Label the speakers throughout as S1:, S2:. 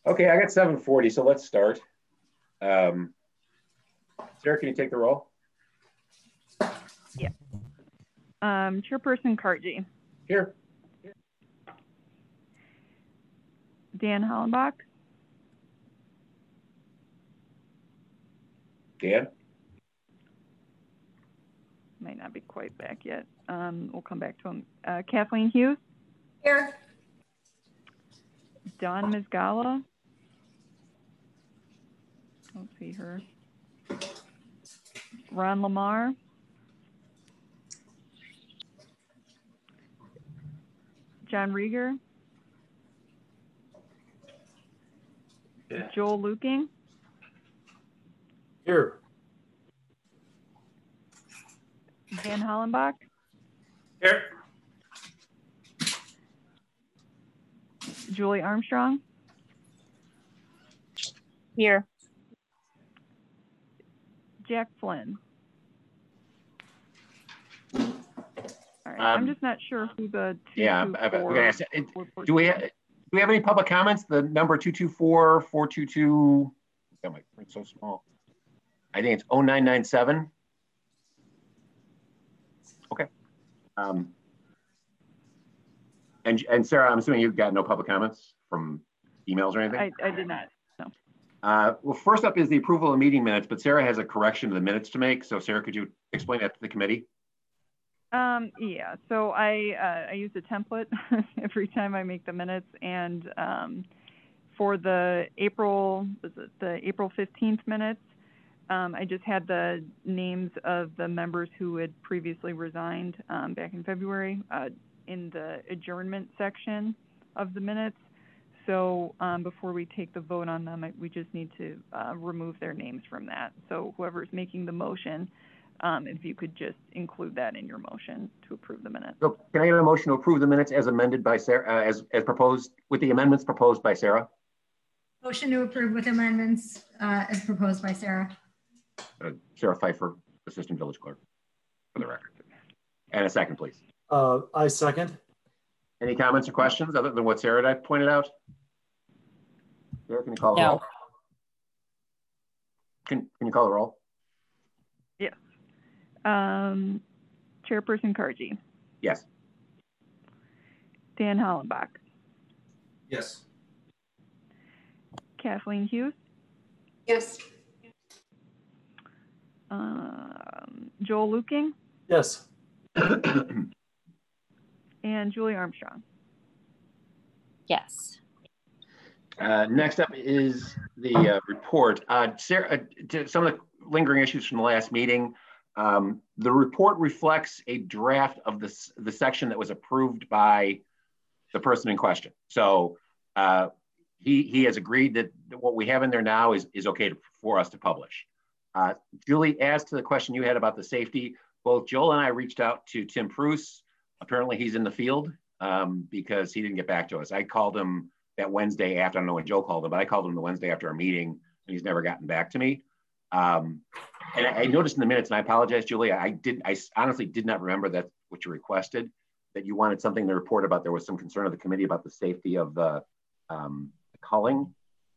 S1: Okay, I got 7:40, so let's start. Sarah, can you take the roll?
S2: Yeah. Chairperson Kargi.
S1: Here.
S2: Dan Hollenbach.
S1: Dan?
S2: Might not be quite back yet. We'll come back to him. Kathleen Hughes.
S3: Here.
S2: Dawn Mizgala. Don't see her. Ron Lamar. John Rieger.
S1: Yeah.
S2: Joel Luking.
S4: Here.
S2: Dan Hollenbach.
S4: Here.
S2: Julie Armstrong.
S3: Here.
S2: Jack Flynn. All right. I'm just not sure who the 224.
S1: Do we have any public comments? The number 224-422. God, my print's so small. I think it's 0997. Okay. And Sarah, I'm assuming you've got no public comments from emails or anything?
S2: I did not. No.
S1: Well, first up is the approval of meeting minutes, but Sarah has a correction to the minutes to make. So Sarah, could you explain that to the committee?
S2: Yeah, so I use a template every time I make the minutes, and for the April 15th minutes, I just had the names of the members who had previously resigned back in February in the adjournment section of the minutes. So before we take the vote on them, we just need to remove their names from that. So whoever's making the motion, if you could just include that in your motion to approve the minutes.
S1: So can I get a motion to approve the minutes as amended by Sarah, as proposed, with the amendments proposed by Sarah?
S3: Motion to approve with amendments as proposed by Sarah.
S1: Sarah Pfeiffer, Assistant Village Clerk, for the record. And a second, please.
S4: I second.
S1: Any comments or questions other than what Sarah had pointed out? Sarah, can you call the roll? Can you call the roll?
S2: Yes. Chairperson Kargi.
S1: Yes.
S2: Dan Hollenbach.
S4: Yes.
S2: Kathleen Hughes.
S3: Yes.
S2: Joel Luking.
S4: Yes.
S2: And Julie Armstrong.
S5: Yes.
S1: Next up is the report. Sarah, to some of the lingering issues from the last meeting, the report reflects a draft of the section that was approved by the person in question. So he has agreed that what we have in there now is okay for us to publish. Julie, as to the question you had about the safety, both Joel and I reached out to Tim Pruce. Apparently he's in the field because he didn't get back to us. I called him that Wednesday after, I don't know when Joe called him, but I called him the Wednesday after our meeting and he's never gotten back to me. And I noticed in the minutes, and I apologize, Julie, I honestly did not remember that's what you requested, that you wanted something to report about. There was some concern of the committee about the safety of the culling.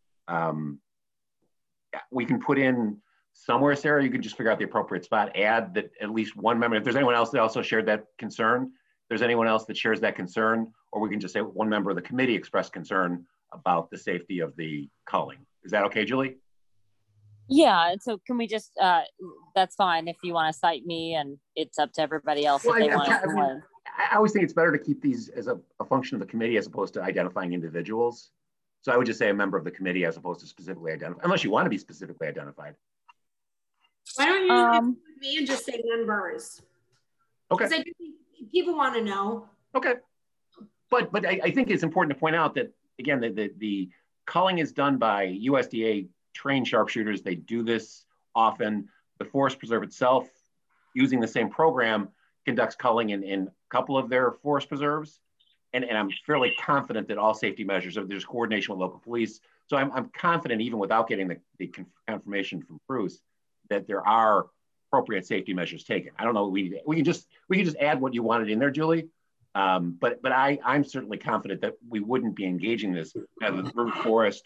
S1: We can put in somewhere, Sarah, you can just figure out the appropriate spot, add that at least one member, if there's anyone else that also shared that concern, if there's anyone else that shares that concern, or we can just say one member of the committee expressed concern about the safety of the culling. Is that okay, Julie?
S5: Yeah, so can we just, that's fine if you want to cite me, and it's up to everybody else if they want to.
S1: I always think it's better to keep these as a function of the committee as opposed to identifying individuals. So I would just say a member of the committee as opposed to specifically identified, unless you want to be specifically identified.
S6: Why don't you with me and just say members?
S1: Okay.
S6: Because I do think people want to know.
S1: Okay. But I think it's important to point out that, again, the culling is done by USDA trained sharpshooters. They do this often. The Forest Preserve itself, using the same program, conducts culling in a couple of their forest preserves. And I'm fairly confident that all safety measures, there's coordination with local police. So I'm confident, even without getting the confirmation from Bruce, that there are appropriate safety measures taken. I don't know, we can just add what you wanted in there, Julie. But I'm certainly confident that we wouldn't be engaging this as the River Forest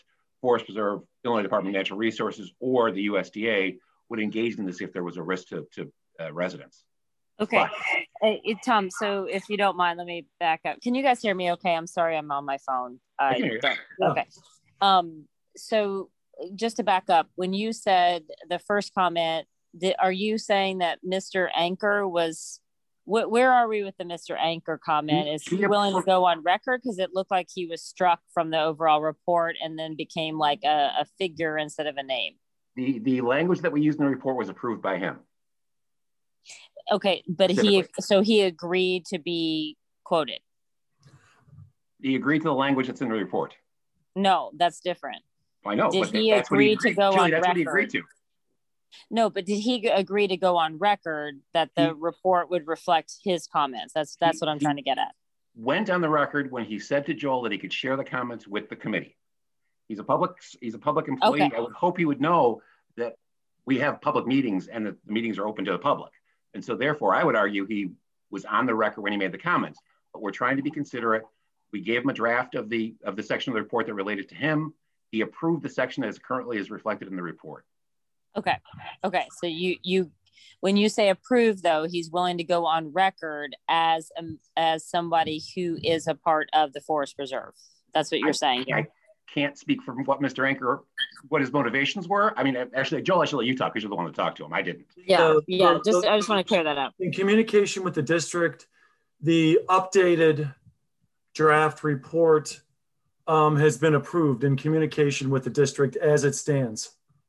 S1: Forest Preserve, Illinois Department of Natural Resources, or the USDA would engage in this if there was a risk to residents.
S5: Okay. Tom, so if you don't mind, let me back up. Can you guys hear me okay? I'm sorry, I'm on my phone.
S1: I can hear you.
S5: Okay. So just to back up, when you said the first comment, are you saying that Mr. Anchor was, where are we with the Mr. Anchor comment? Is he willing to go on record? Because it looked like he was struck from the overall report and then became like a figure instead of a name.
S1: The language that we used in the report was approved by him.
S5: Okay, but he agreed to be quoted.
S1: He agreed to the language that's in the report.
S5: No, that's different.
S1: I know.
S5: Did he agree to go on record?
S1: That's what he agreed to.
S5: No, but did he agree to go on record that the report would reflect his comments? That's what I'm trying to get at.
S1: Went on the record when he said to Joel that he could share the comments with the committee. He's a public employee. Okay. I would hope he would know that we have public meetings and that the meetings are open to the public. And so therefore, I would argue he was on the record when he made the comments. But we're trying to be considerate. We gave him a draft of the section of the report that related to him. He approved the section as currently is reflected in the report.
S5: Okay. So you when you say approve, though, he's willing to go on record as somebody who is a part of the Forest Preserve. That's what you're saying here.
S1: I can't speak for what Mr. Anchor, what his motivations were. I mean, actually, Joel, I should let you talk because you're the one that talked to him. I didn't.
S5: I just want to clear that up.
S4: In communication with the district, the updated draft report has been approved in communication with the district as it stands.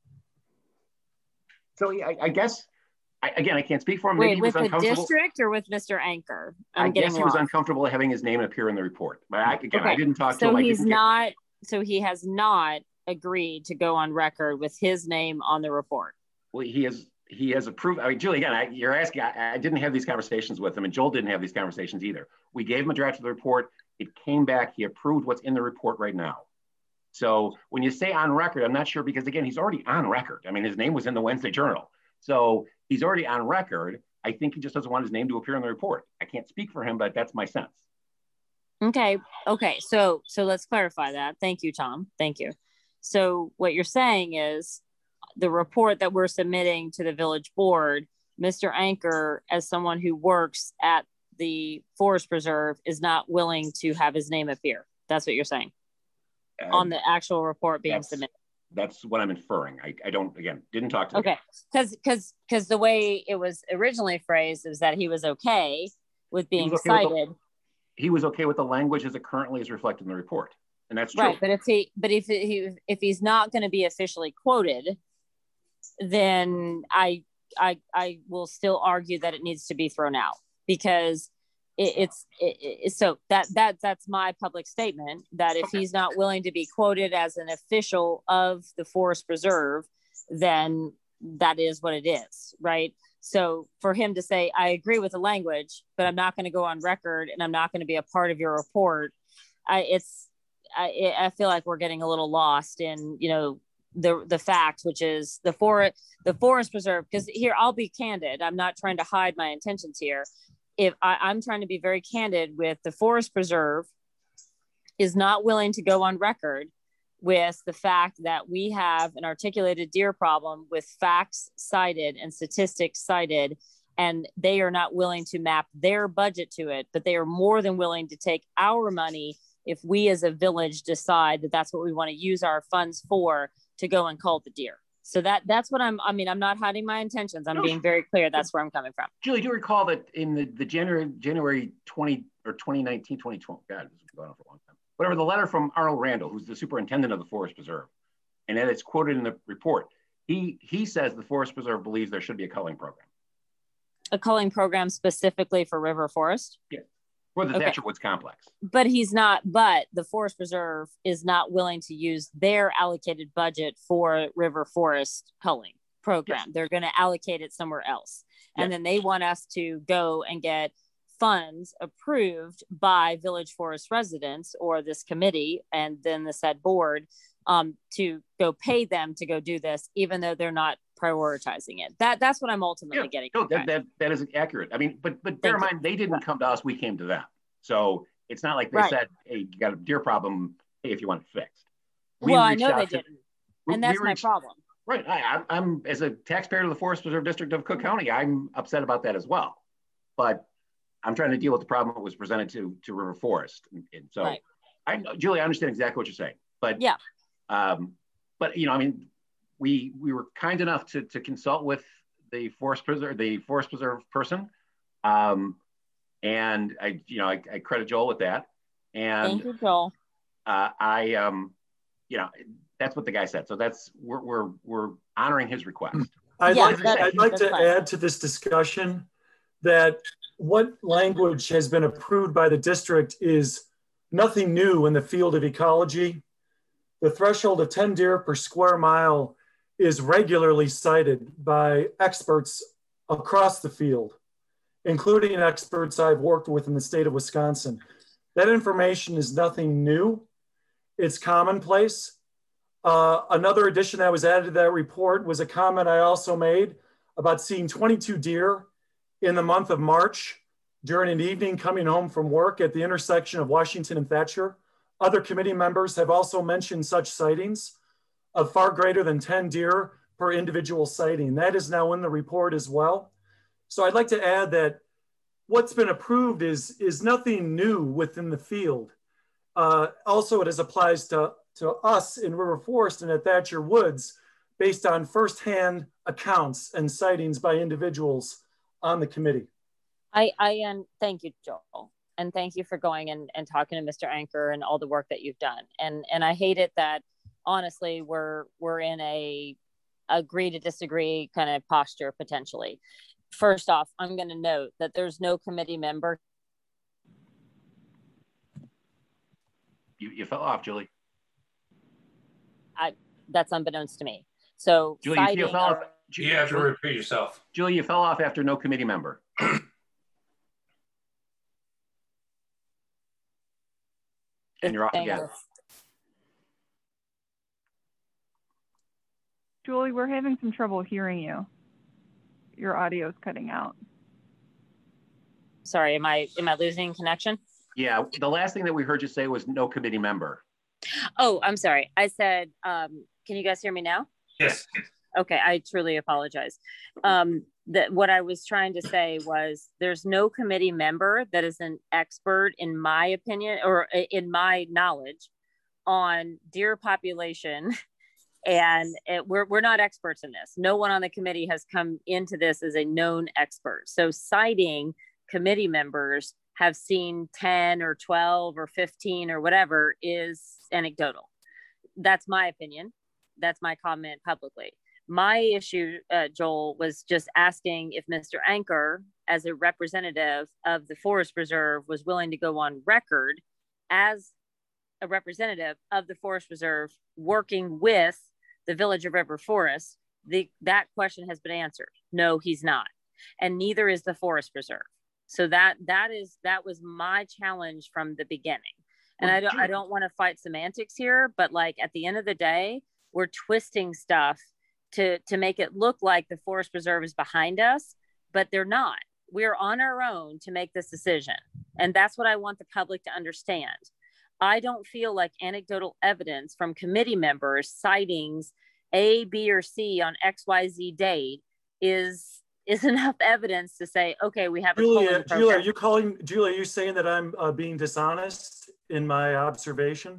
S1: So I guess, I can't speak for him.
S5: Wait, with the district or with Mr. Anchor?
S1: I guess he was uncomfortable having his name appear in the report. But I didn't talk to him.
S5: So he has not agreed to go on record with his name on the report.
S1: Well, he has approved. I mean, Julie, again, you're asking, I didn't have these conversations with him, and Joel didn't have these conversations either. We gave him a draft of the report. It came back. He approved what's in the report right now. So when you say on record, I'm not sure, because again, he's already on record. I mean, his name was in the Wednesday Journal. So he's already on record. I think he just doesn't want his name to appear in the report. I can't speak for him, but that's my sense.
S5: Okay. So let's clarify that. Thank you, Tom. Thank you. So what you're saying is the report that we're submitting to the village board, Mr. Anchor, as someone who works at the Forest Preserve, is not willing to have his name appear. That's what you're saying on the actual report being submitted.
S1: That's what I'm inferring. I didn't talk to him.
S5: Okay. Because the way it was originally phrased is that he was okay with being cited.
S1: He was okay with the language as it currently is reflected in the report, and that's true.
S5: Right, but if he's not going to be officially quoted, then I will still argue that it needs to be thrown out, because so that's my public statement, that if he's not willing to be quoted as an official of the Forest Preserve, then that is what it is, right? So for him to say, I agree with the language, but I'm not going to go on record and I'm not going to be a part of your report, I feel like we're getting a little lost in, the fact, which is the Forest Preserve. Because here, I'll be candid. I'm not trying to hide my intentions here. If I'm trying to be very candid with the Forest Preserve is not willing to go on record with the fact that we have an articulated deer problem with facts cited and statistics cited, and they are not willing to map their budget to it, but they are more than willing to take our money if we as a village decide that that's what we want to use our funds for, to go and cull the deer. So that's what I'm not hiding my intentions. I'm being very clear. That's where I'm coming from.
S1: Julie, do you recall that in the January 20 or 2019, 2020, God, this has been going on for a long time. Whatever, the letter from Arnold Randall, who's the superintendent of the Forest Preserve, and then it's quoted in the report. He says the Forest Preserve believes there should be a culling program.
S5: A culling program specifically for River Forest?
S1: Yeah, for the Thatcher Woods complex.
S5: But the Forest Preserve is not willing to use their allocated budget for River Forest culling program. Yes. They're going to allocate it somewhere else. And then they want us to go and get funds approved by Village Forest residents or this committee and then the said board to go pay them to go do this, even though they're not prioritizing it. That's what I'm ultimately getting.
S1: No, that is accurate. I mean, but bear in mind, they didn't come to us, we came to them. So it's not like they said, hey, you got a deer problem, hey, if you want it fixed.
S5: Well, I know they didn't. And that's my problem.
S1: Right. I'm as a taxpayer to the Forest Preserve District of Cook County, I'm upset about that as well. But I'm trying to deal with the problem that was presented to River Forest. And so, right. Julie, I understand exactly what you're saying. But yeah. But you know, I mean, we were kind enough to consult with the Forest Preserve person, and I credit Joel with that. And
S5: thank you, Joel.
S1: You know, that's what the guy said. So that's we're honoring his request.
S4: I'd like to add to this discussion that what language has been approved by the district is nothing new in the field of ecology. The threshold of 10 deer per square mile is regularly cited by experts across the field, including experts I've worked with in the state of Wisconsin. That information is nothing new. It's commonplace. Another addition that was added to that report was a comment I also made about seeing 22 deer in the month of March during an evening coming home from work at the intersection of Washington and Thatcher. Other committee members have also mentioned such sightings of far greater than 10 deer per individual sighting. That is now in the report as well. So I'd like to add that what's been approved is nothing new within the field. Also, it applies to us in River Forest and at Thatcher Woods based on firsthand accounts and sightings by individuals on the committee.
S5: And thank you, Joel. And thank you for going and talking to Mr. Anchor and all the work that you've done. And I hate it that honestly, we're in a agree to disagree kind of posture potentially. First off, I'm going to note that there's no committee member.
S1: You fell off, Julie.
S5: That's unbeknownst to me. So
S1: Julie, you fell off.
S7: You have to repeat yourself.
S1: Julie, you fell off after no committee member. And you're off again.
S2: Julie, we're having some trouble hearing you. Your audio is cutting out.
S5: Sorry, am I losing connection?
S1: Yeah, the last thing that we heard you say was no committee member.
S5: Oh, I'm sorry. I said, can you guys hear me now?
S7: Yes.
S5: Okay, I truly apologize. What I was trying to say was there's no committee member that is an expert, in my opinion, or in my knowledge, on deer population. And we're not experts in this. No one on the committee has come into this as a known expert. So citing committee members have seen 10 or 12 or 15 or whatever is anecdotal. That's my opinion. That's my comment publicly. My issue, Joel, was just asking if Mr. Anchor, as a representative of the Forest Preserve, was willing to go on record as a representative of the Forest Preserve working with the Village of River Forest. That question has been answered. No, he's not. And neither is the Forest Preserve. So that was my challenge from the beginning. And I don't want to fight semantics here, but like at the end of the day, we're twisting stuff to make it look like the Forest Preserve is behind us, but they're not. We're on our own to make this decision. And that's what I want the public to understand. I don't feel like anecdotal evidence from committee members sightings A, B, or C on XYZ date is enough evidence to say, okay, we have a
S4: Julia, are you saying that I'm being dishonest in my observation?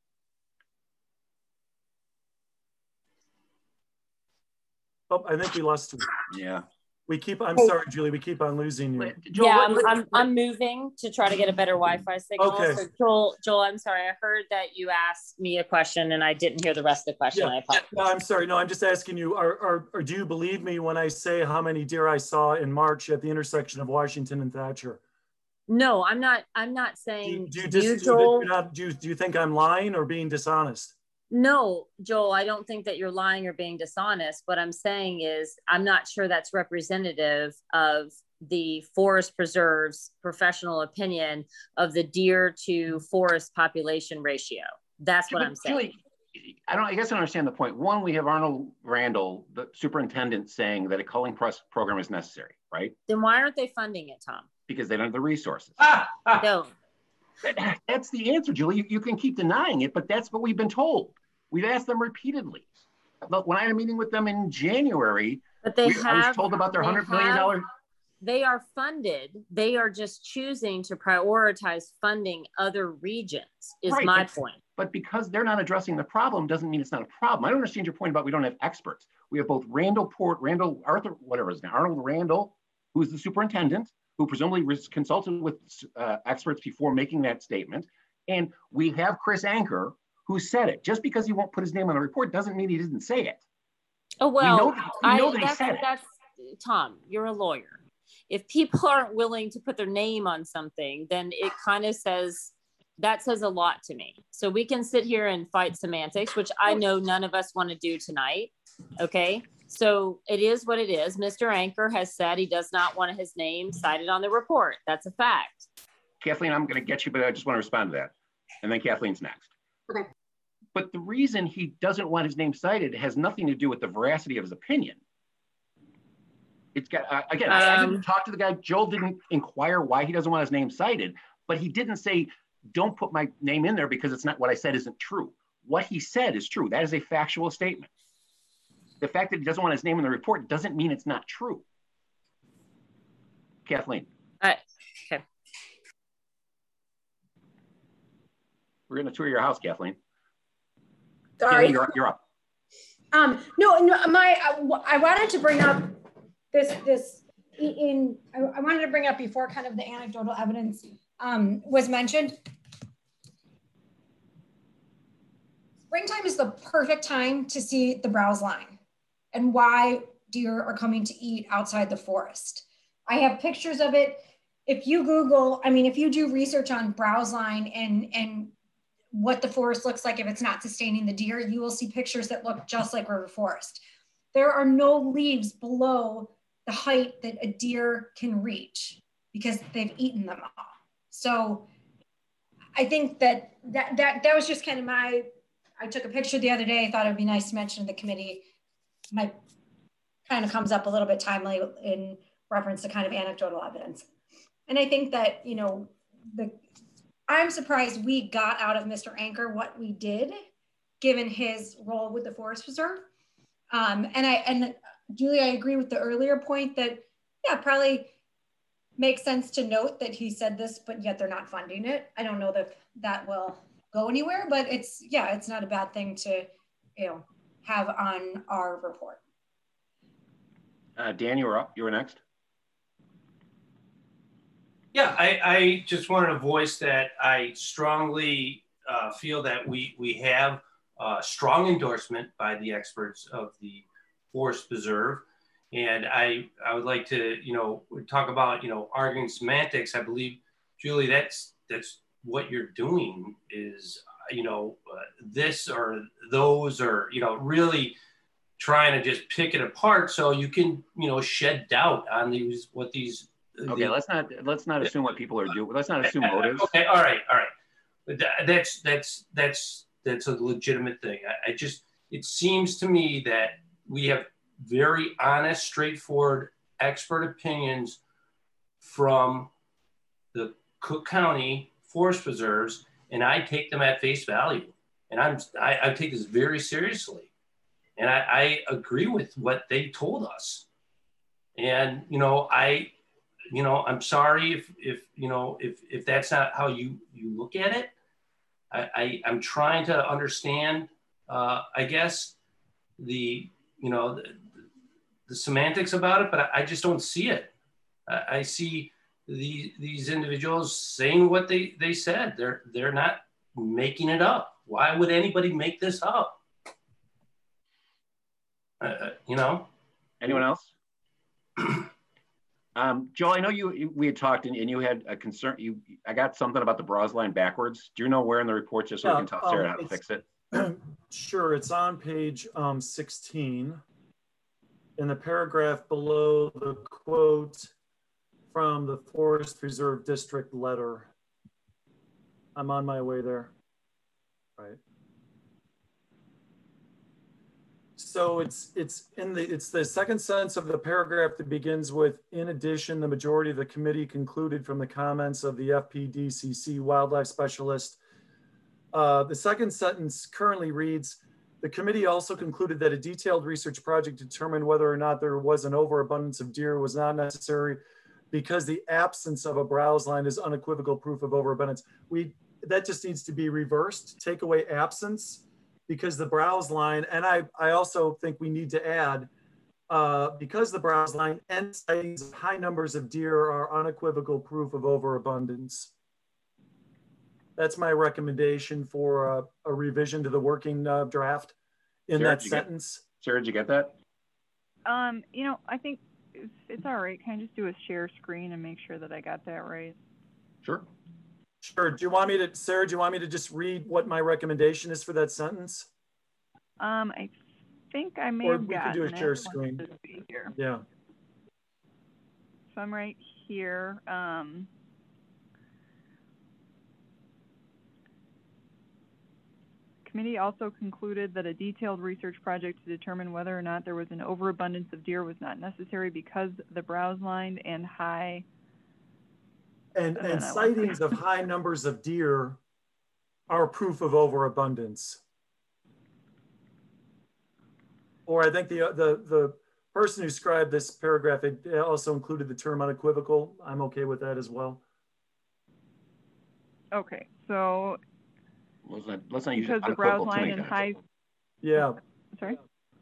S4: Oh, I think we lost you.
S1: Yeah.
S4: I'm sorry, Julie, we keep on losing you.
S5: Joel, I'm moving to try to get a better Wi-Fi signal.
S4: Okay.
S5: So Joel, I'm sorry. I heard that you asked me a question and I didn't hear the rest of the question.
S4: Yeah. No, I'm sorry. No, I'm just asking you, do you believe me when I say how many deer I saw in March at the intersection of Washington and Thatcher?
S5: No, I'm not saying
S4: do you think I'm lying or being dishonest?
S5: No, Joel, I don't think that you're lying or being dishonest. What I'm saying is I'm not sure that's representative of the Forest Preserve's professional opinion of the deer to forest population ratio. That's what I'm saying.
S1: Julie, I guess I don't understand the point. One, we have Arnold Randall, the superintendent, saying that a culling program is necessary, right?
S5: Then why aren't they funding it, Tom?
S1: Because they don't have the resources.
S5: No.
S1: That's the answer, Julie. You can keep denying it, but that's what we've been told. We've asked them repeatedly. But when I had a meeting with them in January,
S5: but I was
S1: told about their $100 million.
S5: They are funded. They are just choosing to prioritize funding other regions, is right, my point.
S1: But because they're not addressing the problem doesn't mean it's not a problem. I don't understand your point about we don't have experts. We have both Arnold Randall, who is the superintendent, who presumably was consulted with experts before making that statement. And we have Chris Anker, who said it. Just because he won't put his name on the report doesn't mean he didn't say it.
S5: Oh, well,
S1: we know they said
S5: it. Tom, you're a lawyer. If people aren't willing to put their name on something, then it kind of says a lot to me. So we can sit here and fight semantics, which I know none of us want to do tonight. Okay. So it is what it is. Mr. Anker has said he does not want his name cited on the report. That's a fact.
S1: Kathleen, I'm going to get you, but I just want to respond to that. And then Kathleen's next.
S6: Okay.
S1: But the reason he doesn't want his name cited has nothing to do with the veracity of his opinion. It's got, again, I didn't talk to the guy. Joel didn't inquire why he doesn't want his name cited, but he didn't say, don't put my name in there because it's not what I said isn't true. What he said is true. That is a factual statement. The fact that he doesn't want his name in the report doesn't mean it's not true. Kathleen.
S5: Okay.
S1: We're going to tour your house, Kathleen.
S6: Sorry.
S1: Kathleen, you're up.
S6: I wanted to bring up I wanted to bring up before kind of the anecdotal evidence was mentioned. Springtime is the perfect time to see the browse line and why deer are coming to eat outside the forest. I have pictures of it. If you Google, if you do research on browse line and what the forest looks like if it's not sustaining the deer, you will see pictures that look just like river forest. There are no leaves below the height that a deer can reach because they've eaten them all. So I think that was just kind of I took a picture the other day. I thought it'd be nice to mention to the committee. My kind of comes up a little bit timely in reference to kind of anecdotal evidence. And I think that, I'm surprised we got out of Mr. Anker what we did, given his role with the Forest Preserve. And Julie, I agree with the earlier point that, probably makes sense to note that he said this, but yet they're not funding it. I don't know that will go anywhere, but it's not a bad thing to, have on our report.
S1: Dan, you were up. You were next.
S7: Yeah, I just wanted to voice that I strongly feel that we have strong endorsement by the experts of the Forest Preserve. And I would like to, talk about, arguing semantics. I believe, Julie, that's what you're doing is, this or those or, really trying to just pick it apart so you can, shed doubt on what these.
S1: Okay, let's not assume what people are doing. Let's not assume motives.
S7: Okay, all right. That's a legitimate thing. It seems to me that we have very honest, straightforward, expert opinions from the Cook County Forest Preserves, and I take them at face value. And I take this very seriously. And I agree with what they told us. And, I'm sorry if that's not how you look at it. I'm trying to understand, I guess, the semantics about it, but I just don't see it. I see these individuals saying what they said. They're not making it up. Why would anybody make this up?
S1: Anyone else? Joel, I know we had talked and you had a concern. I got something about the browse line backwards. Do you know where in the report, just so we can tell Sarah how to fix it?
S4: Sure, it's on page 16. In the paragraph below the quote from the Forest Preserve District letter. I'm on my way there. Right. So it's the second sentence of the paragraph that begins with, in addition, the majority of the committee concluded from the comments of the FPDCC wildlife specialist. The second sentence currently reads, The committee also concluded that a detailed research project determined whether or not there was an overabundance of deer was not necessary because the absence of a browse line is unequivocal proof of overabundance. That just needs to be reversed, take away absence, because the browse line, and I also think we need to add, because the browse line and sightings of high numbers of deer are unequivocal proof of overabundance. That's my recommendation for a revision to the working draft in
S1: Sarah,
S4: that sentence.
S1: Sarah, did you get that?
S2: You know, I think it's all right. Can I just do a share screen and make sure that I got that right?
S1: Sure.
S4: Sure. Do you want me to, Sarah, do you want me to just read what my recommendation is for that sentence?
S2: I think I may
S4: Or
S2: have
S4: we can
S2: gotten
S4: do a share
S2: it.
S4: screen.
S2: Let's see here.
S4: Yeah.
S2: So I'm right here. Committee also concluded that a detailed research project to determine whether or not there was an overabundance of deer was not necessary because the browse line and high
S4: And sightings of high numbers of deer are proof of overabundance. Or I think the person who scribed this paragraph, it also included the term unequivocal. I'm okay with that as well.
S2: Okay, so
S1: let's not use
S2: because the browse line and high.
S4: Yeah.
S2: Sorry.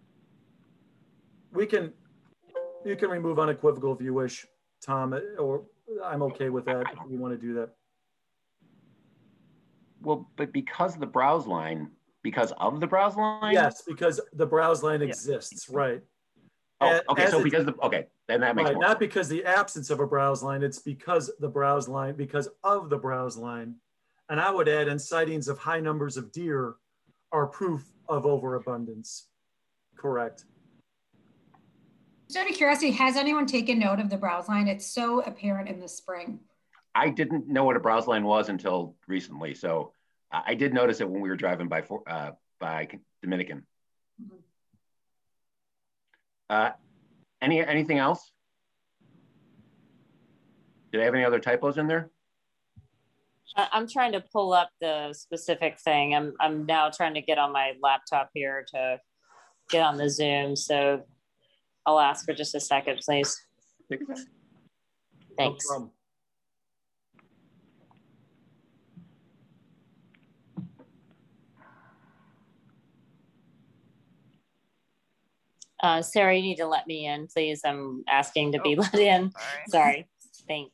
S4: You can remove unequivocal if you wish, Tom, or I'm okay with that if you want to do that.
S1: Well, but because of the browse line.
S4: Yes, because the browse line exists, right.
S1: Oh, okay, so because then that makes more
S4: not
S1: sense.
S4: because the absence of a browse line, it's because of the browse line. And I would add, and sightings of high numbers of deer are proof of overabundance. Correct.
S6: Just out of curiosity, has anyone taken note of the browse line? It's so apparent in the spring.
S1: I didn't know what a browse line was until recently, so I did notice it when we were driving by Dominican. Anything else? Did I have any other typos in there?
S5: I'm trying to pull up the specific thing. I'm now trying to get on my laptop here to get on the Zoom. So I'll ask for just a second, please. Thanks.
S4: No
S5: Sarah, you need to let me in, please. I'm asking to be let in. Sorry. Thanks.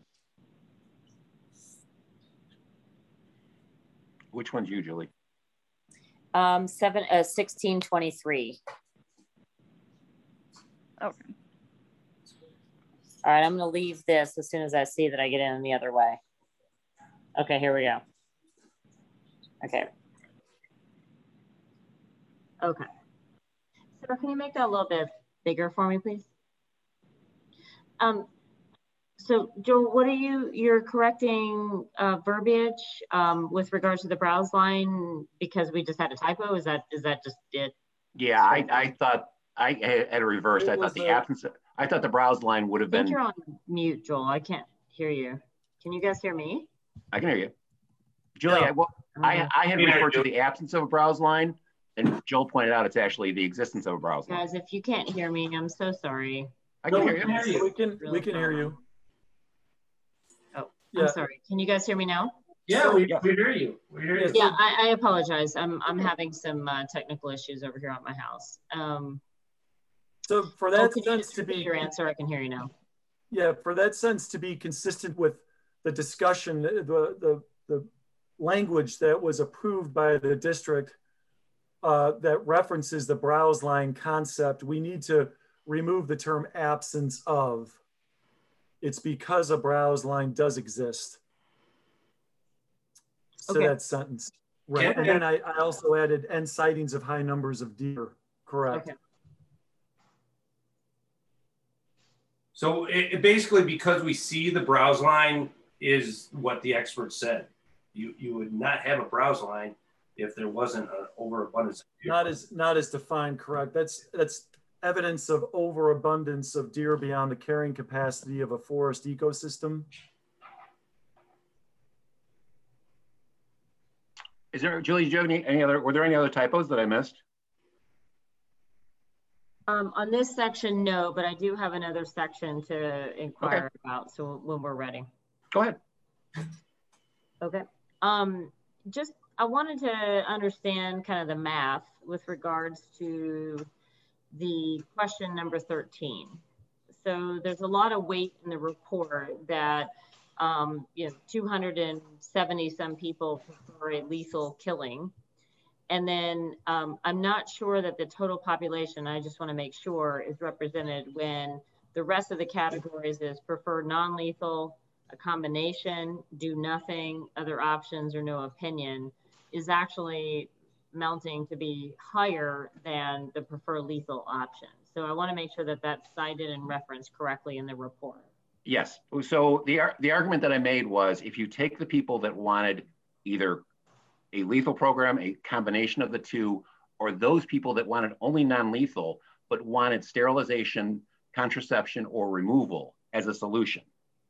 S1: Which one's you, Julie?
S5: 1623.
S2: Okay.
S5: All right, I'm going to leave this as soon as I see that I get in the other way. Okay, here we go. Okay. Okay. So can you make that a little bit bigger for me, please? So Joel, what are you're correcting verbiage with regards to the browse line because we just had a typo? Is that just it?
S1: Yeah, I thought I had a reverse. I thought I thought the browse line would have been.
S5: You're on mute, Joel. I can't hear you. Can you guys hear me?
S1: I can hear you. Julie,
S4: Yeah.
S1: I had referred to the absence of a browse line, and Joel pointed out it's actually the existence of a browse line.
S5: Guys, if you can't hear me, I'm so sorry.
S1: I can hear you.
S4: We can hear you.
S5: Oh,
S4: Yeah.
S5: I'm sorry. Can you guys hear me now?
S7: Yeah, we hear you. We hear you.
S5: Yeah, I apologize. I'm having some technical issues over here at my house.
S4: So for that
S5: can
S4: sense
S5: you
S4: to be
S5: your answer, I can hear you now.
S4: Yeah, for that sense to be consistent with the discussion, the language that was approved by the district that references the browse line concept, we need to remove the term absence of. It's because a browse line does exist. So
S5: Okay.
S4: that sentence. Right. And then I also added and sightings of high numbers of deer. Correct.
S5: Okay.
S7: So it basically, because we see the browse line is what the expert said. You would not have a browse line if there wasn't an overabundance of deer.
S4: Not as defined, correct. That's evidence of overabundance of deer beyond the carrying capacity of a forest ecosystem.
S1: Is there, Julie, did you have were there any other typos that I missed?
S5: On this section, no, but I do have another section to inquire about. So when we're ready.
S1: Go ahead.
S5: Okay. Just, I wanted to understand kind of the math with regards to the question number 13. So there's a lot of weight in the report that, 270 some people prefer a lethal killing. And then I'm not sure that the total population, I just want to make sure, is represented when the rest of the categories is prefer non-lethal, a combination, do nothing, other options, or no opinion, is actually mounting to be higher than the prefer lethal option. So I want to make sure that that's cited and referenced correctly in the report.
S1: Yes. So the argument that I made was if you take the people that wanted either a lethal program, a combination of the two, or those people that wanted only non-lethal, but wanted sterilization, contraception, or removal as a solution.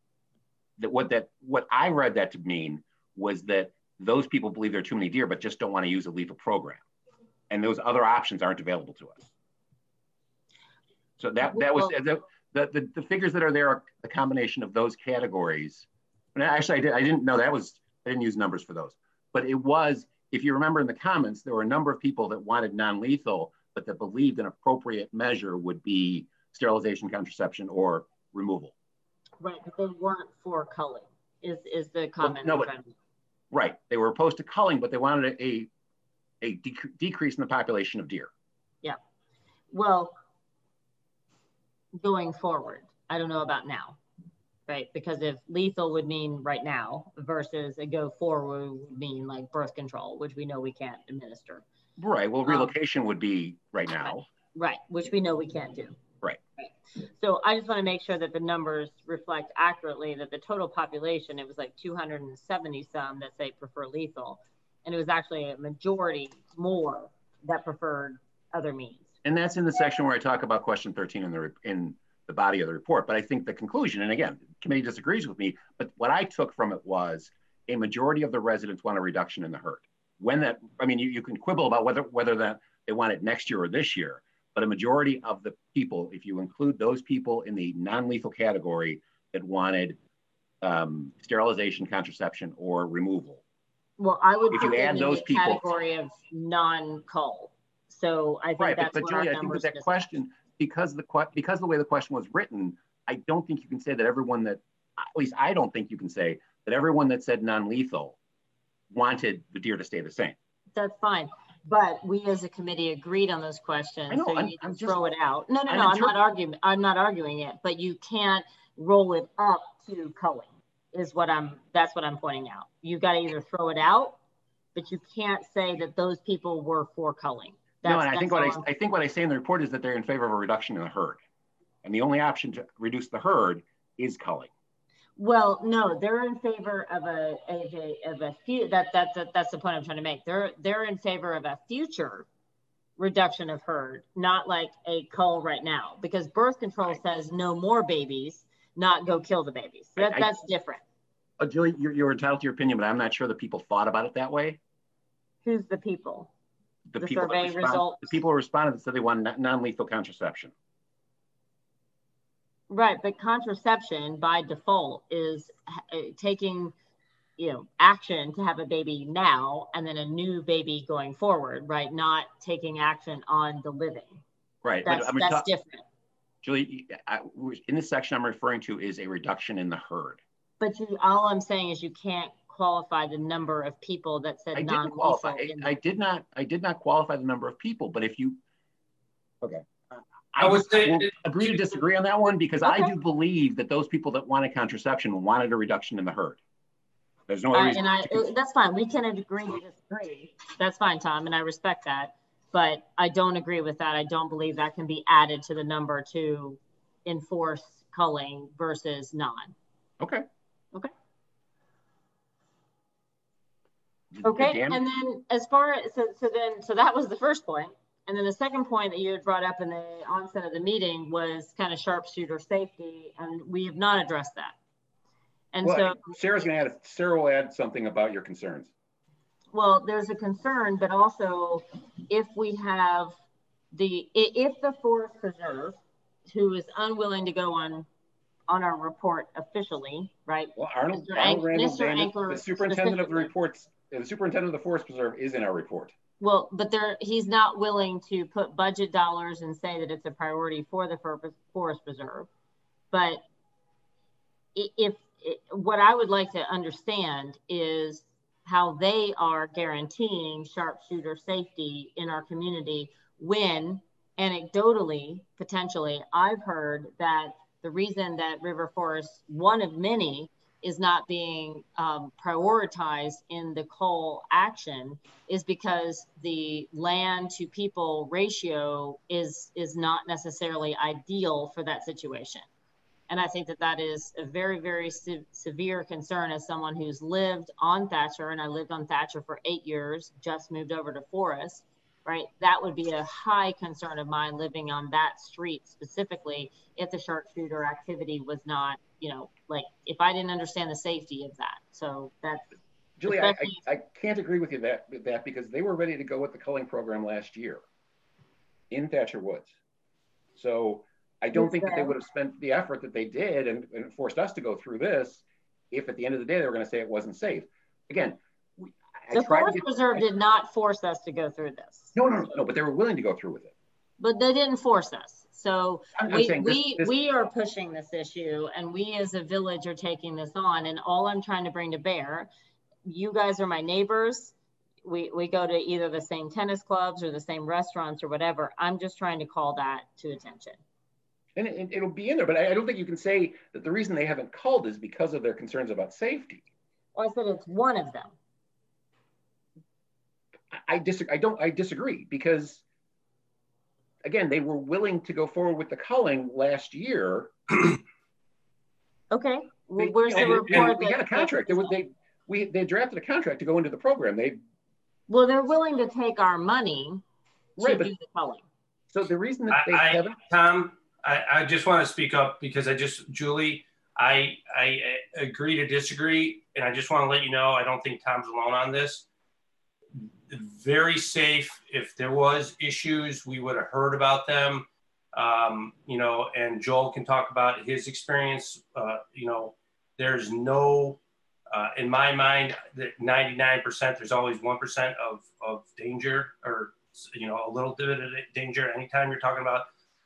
S1: What I read that to mean was that those people believe there are too many deer, but just don't want to use a lethal program. And those other options aren't available to us. So that was, the figures that are there are the combination of those categories. And actually, I didn't know I didn't use numbers for those. But it was, if you remember in the comments, there were a number of people that wanted non-lethal, but that believed an appropriate measure would be sterilization, contraception, or removal.
S5: Right, but they weren't for culling, is the comment.
S1: Well, no, right, they were opposed to culling, but they wanted a decrease in the population of deer.
S5: Yeah, well, going forward, I don't know about now. Right, because if lethal would mean right now versus a go forward would mean like birth control, which we know we can't administer.
S1: Right. Well, relocation would be right now.
S5: Right, which we know we can't do.
S1: Right.
S5: So I just want to make sure that the numbers reflect accurately that the total population, it was like 270 some that say prefer lethal, and it was actually a majority more that preferred other means.
S1: And that's in the section where I talk about question 13 in the body of the report. But I think the conclusion, and again, the committee disagrees with me, but what I took from it was a majority of the residents want a reduction in the herd. When that, I mean, you can quibble about whether that they want it next year or this year, but a majority of the people, if you include those people in the non-lethal category that wanted sterilization, contraception, or removal.
S5: Well, I would
S1: if
S5: put
S1: you add those people,
S5: category of non-cull. So I think
S1: right,
S5: that's
S1: but
S5: where
S1: Julie, I think that question, because the way the question was written, I don't think you can say that everyone that, at least I don't think you can say that everyone that said non-lethal wanted the deer to stay the same.
S5: That's fine. But we as a committee agreed on those questions. So you need to throw it out. No, I'm not arguing. I'm not arguing it, but you can't roll it up to culling that's what I'm pointing out. You got to either throw it out, but you can't say that those people were for culling.
S1: No, and I think what I say in the report is that they're in favor of a reduction in the herd. And the only option to reduce the herd is culling.
S5: Well, no, they're in favor of a few. That's the point I'm trying to make. They're in favor of a future reduction of herd, not like a cull right now, because birth control says no more babies, not go kill the babies. That's different.
S1: Julie, you're entitled to your opinion, but I'm not sure that people thought about it that way.
S5: Who's the people?
S1: The people survey results. The people who responded that said they want non-lethal contraception.
S5: Right, but contraception by default is taking, action to have a baby now and then a new baby going forward, right? Not taking action on the living.
S1: Right,
S5: that's different.
S1: Julie, in this section I'm referring to is a reduction in the herd.
S5: But all I'm saying is you can't qualify the number of people that said non-lethal.
S1: I did not qualify the number of people, but if you, okay.
S7: I would say
S1: agree to disagree on that one because okay. I do believe that those people that wanted contraception wanted a reduction in the herd. There's no other reason.
S5: That's fine. We can agree to disagree. That's fine, Tom, and I respect that. But I don't agree with that. I don't believe that can be added to the number to enforce culling versus non.
S1: Okay.
S5: Okay. Okay. And then as far as so that was the first point. And then the second point that you had brought up in the onset of the meeting was kind of sharpshooter safety, and we have not addressed that. And well,
S1: so Sarah will add something about your concerns.
S5: Well, there's a concern, but also if we have if the Forest Preserve, who is unwilling to go on our report officially, right?
S1: Well, Arnold Randall, the superintendent of the reports, the superintendent of the Forest Preserve is in our report.
S5: Well, but he's not willing to put budget dollars and say that it's a priority for the Forest Preserve. But what I would like to understand is how they are guaranteeing sharpshooter safety in our community when anecdotally, potentially, I've heard that the reason that River Forest, one of many, is not being prioritized in the cull action is because the land to people ratio is not necessarily ideal for that situation. And I think that is a very, very severe concern as someone who's lived on Thatcher, and I lived on Thatcher for 8 years, just moved over to Forest, right? That would be a high concern of mine living on that street specifically if the sharpshooter activity was not, like if I didn't understand the safety of that. So that's
S1: Julie, I can't agree with you that because they were ready to go with the culling program last year in Thatcher Woods. So I don't think that they would have spent the effort that they did and forced us to go through this if at the end of the day they were going to say it wasn't safe. Again,
S5: the Forest Preserve did not force us to go through this.
S1: No, but they were willing to go through with it.
S5: But they didn't force us. So we are pushing this issue, and we as a village are taking this on. And all I'm trying to bring to bear, you guys are my neighbors. We go to either the same tennis clubs or the same restaurants or whatever. I'm just trying to call that to attention.
S1: And it'll be in there, but I don't think you can say that the reason they haven't culled is because of their concerns about safety.
S5: Well, I said it's one of them.
S1: I disagree because, again, they were willing to go forward with the culling last year.
S5: Okay. Well, where's the report?
S1: We had a contract. They drafted a contract to go into the program.
S5: Well, they're willing to take our money to do the culling.
S1: So the reason that they haven't...
S7: Tom, I just want to speak up because Julie, I agree to disagree. And I just want to let you know, I don't think Tom's alone on this. Very safe. If there was issues, we would have heard about them. And Joel can talk about his experience. There's no, in my mind, that 99%, there's always 1% of danger or, a little bit of danger anytime you're talking about,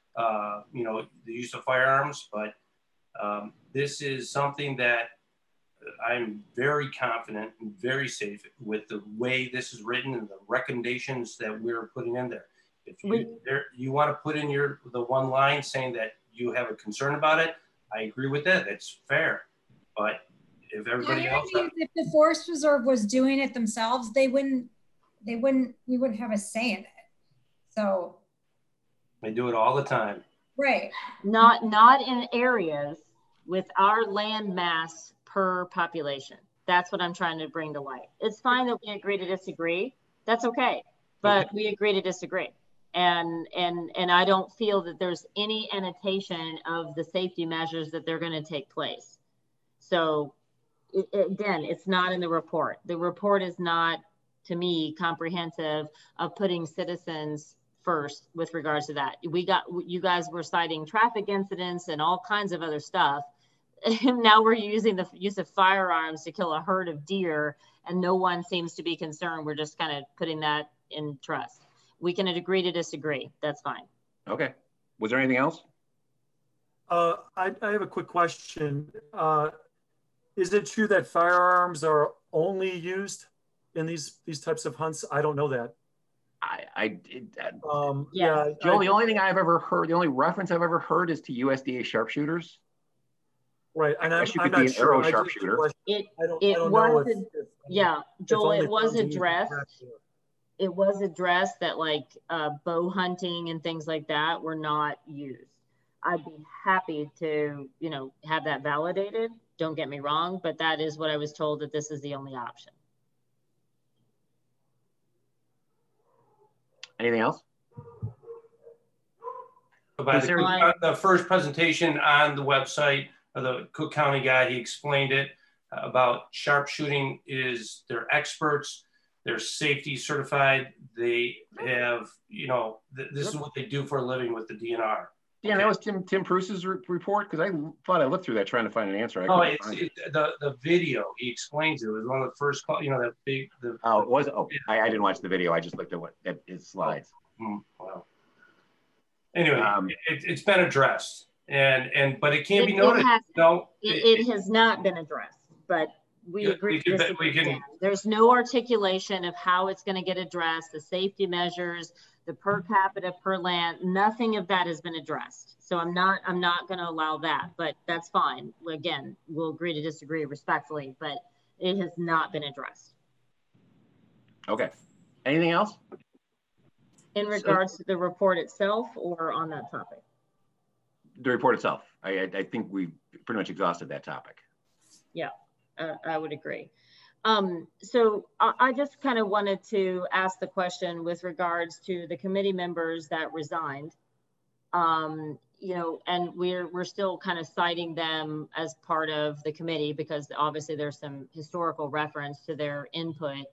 S7: the use of firearms. But this is something that I'm very confident and very safe with the way this is written and the recommendations that we're putting in there. If you want to put in the one line saying that you have a concern about it, I agree with that. That's fair. But if everybody else,
S6: if the Forest Preserve was doing it themselves, we wouldn't have a say in it. So
S7: they do it all the time.
S6: Right.
S5: Not in areas with our land mass per population. That's what I'm trying to bring to light. It's fine that we agree to disagree. That's okay. But we agree to disagree. And I don't feel that there's any annotation of the safety measures that they're going to take place. So again, it's not in the report. The report is not, to me, comprehensive of putting citizens first with regards to that. You guys were citing traffic incidents and all kinds of other stuff. And now we're using the use of firearms to kill a herd of deer, and no one seems to be concerned. We're just kind of putting that in trust. We can agree to disagree. That's fine.
S1: Okay. Was there anything else?
S4: I have a quick question. Is it true that firearms are only used in these types of hunts? I don't know that.
S1: Joel, the only thing I've ever heard, the only reference I've ever heard is to USDA sharpshooters.
S4: Right, and I'm
S1: not
S4: sure.
S1: Arrow sharpshooter.
S5: Joel, it was addressed. It was addressed that bow hunting and things like that were not used. I'd be happy to, have that validated. Don't get me wrong, but that is what I was told, that this is the only option.
S1: Anything else?
S7: By the first presentation on the website of the Cook County guy, he explained it about sharpshooting is they're experts. They're safety certified. They have, you know, this is what they do for a living with the DNR.
S1: Yeah, that was Tim Pruse's report, because I thought I looked through that trying to find an answer.
S7: Oh, the video. He explains it. It was one of the first call. You know, that big.
S1: Oh, it was. Oh, I didn't watch the video. I just looked at his slides.
S7: Wow. Anyway, it's been addressed, but it can be noted.
S8: It has not been addressed, but we agree. There's no articulation of how it's going to get addressed. The safety measures, the per capita, per land, nothing of that has been addressed. So I'm not going to allow that, but that's fine. Again, we'll agree to disagree respectfully, but it has not been addressed.
S1: Okay. Anything else?
S8: In regards to the report itself or on that topic?
S1: The report itself. I think we pretty much exhausted that topic.
S8: Yeah, I would agree. So I just kind of wanted to ask the question with regards to the committee members that resigned, you know, and we're still kind of citing them as part of the committee because obviously there's some historical reference to their input.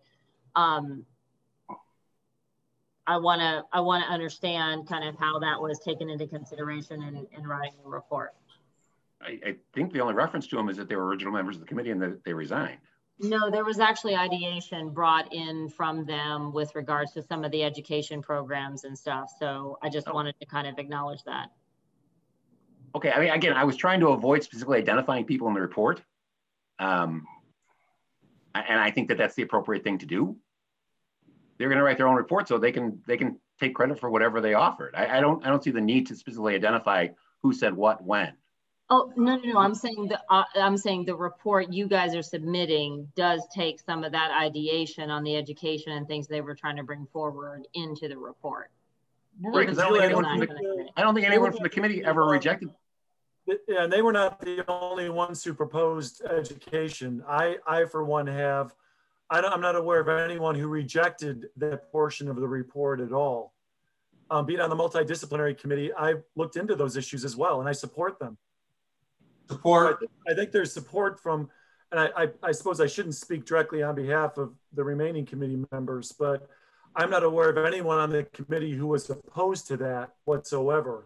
S8: I want to understand kind of how that was taken into consideration in writing the report.
S1: I think the only reference to them is that they were original members of the committee and that they resigned.
S8: No, there was actually ideation brought in from them with regards to some of the education programs and stuff. So I just wanted to kind of acknowledge that.
S1: Okay, I mean, again, I was trying to avoid specifically identifying people in the report. And I think that that's the appropriate thing to do. They're going to write their own report, so they can take credit for whatever they offered. I don't see the need to specifically identify who said what when.
S8: Oh, no. I'm saying the report you guys are submitting does take some of that ideation on the education and things they were trying to bring forward into the report.
S1: Right, because I don't think anyone from the committee ever rejected.
S4: Yeah, and they were not the only ones who proposed education. I for one have, I'm not aware of anyone who rejected that portion of the report at all. Being on the multidisciplinary committee, I looked into those issues as well, and I support them. I think there's support from, and I suppose I shouldn't speak directly on behalf of the remaining committee members, but I'm not aware of anyone on the committee who was opposed to that whatsoever.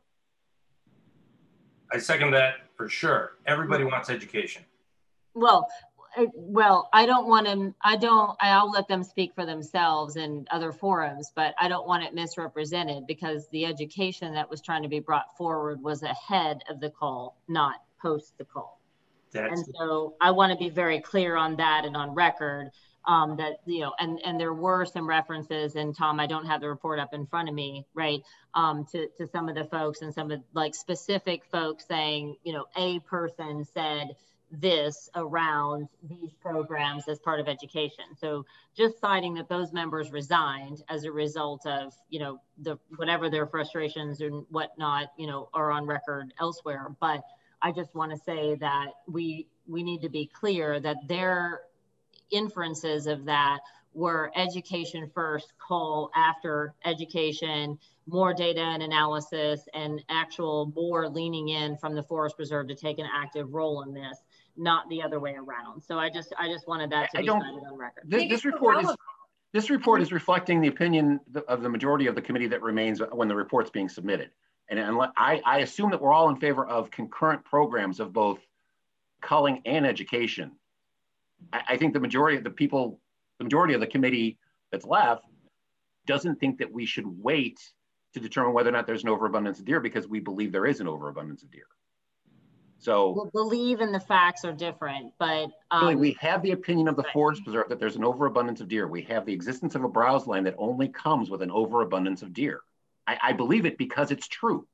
S7: I second that for sure. Everybody wants education.
S8: Well, I don't want to, I'll let them speak for themselves in other forums, but I don't want it misrepresented because the education that was trying to be brought forward was ahead of the call, not post the call. And so I want to be very clear on that and on record that, you know, and there were some references, and Tom, I don't have the report up in front of me, right, to some of the folks and some of like specific folks saying, you know, a person said this around these programs as part of education. So just citing that those members resigned as a result of, you know, whatever their frustrations and whatnot, you know, are on record elsewhere. But I just want to say that we need to be clear that their inferences of that were education first, call after education, more data and analysis, and actual more leaning in from the Forest Preserve to take an active role in this, not the other way around. So I just wanted that to be cited on record.
S1: This report is reflecting the opinion of the majority of the committee that remains when the report's being submitted. And I assume that we're all in favor of concurrent programs of both culling and education. I think the majority of the committee that's left doesn't think that we should wait to determine whether or not there's an overabundance of deer because we believe there is an overabundance of deer. So
S8: we'll believe in the facts are different, but
S1: really we have the opinion of the Forest Preserve that there's an overabundance of deer. We have the existence of a browse land that only comes with an overabundance of deer. I believe it because it's true.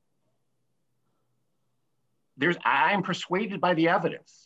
S1: I'm persuaded by the evidence.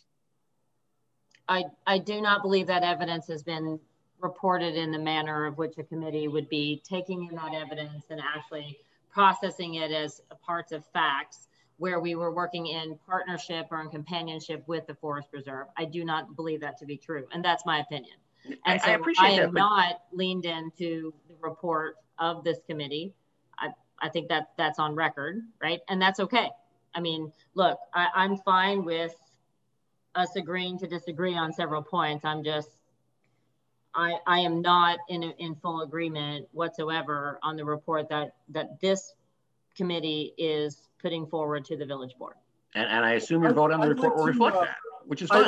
S8: I do not believe that evidence has been reported in the manner of which a committee would be taking in that evidence and actually processing it as parts of facts where we were working in partnership or in companionship with the Forest Preserve. I do not believe that to be true. And that's my opinion. And so I am not leaned into the report of this committee. I think that's on record, right? And that's okay. I mean, look, I'm fine with us agreeing to disagree on several points. I am not in full agreement whatsoever on the report that this committee is putting forward to the village board.
S1: And I assume your vote on the report will reflect that, which is fine.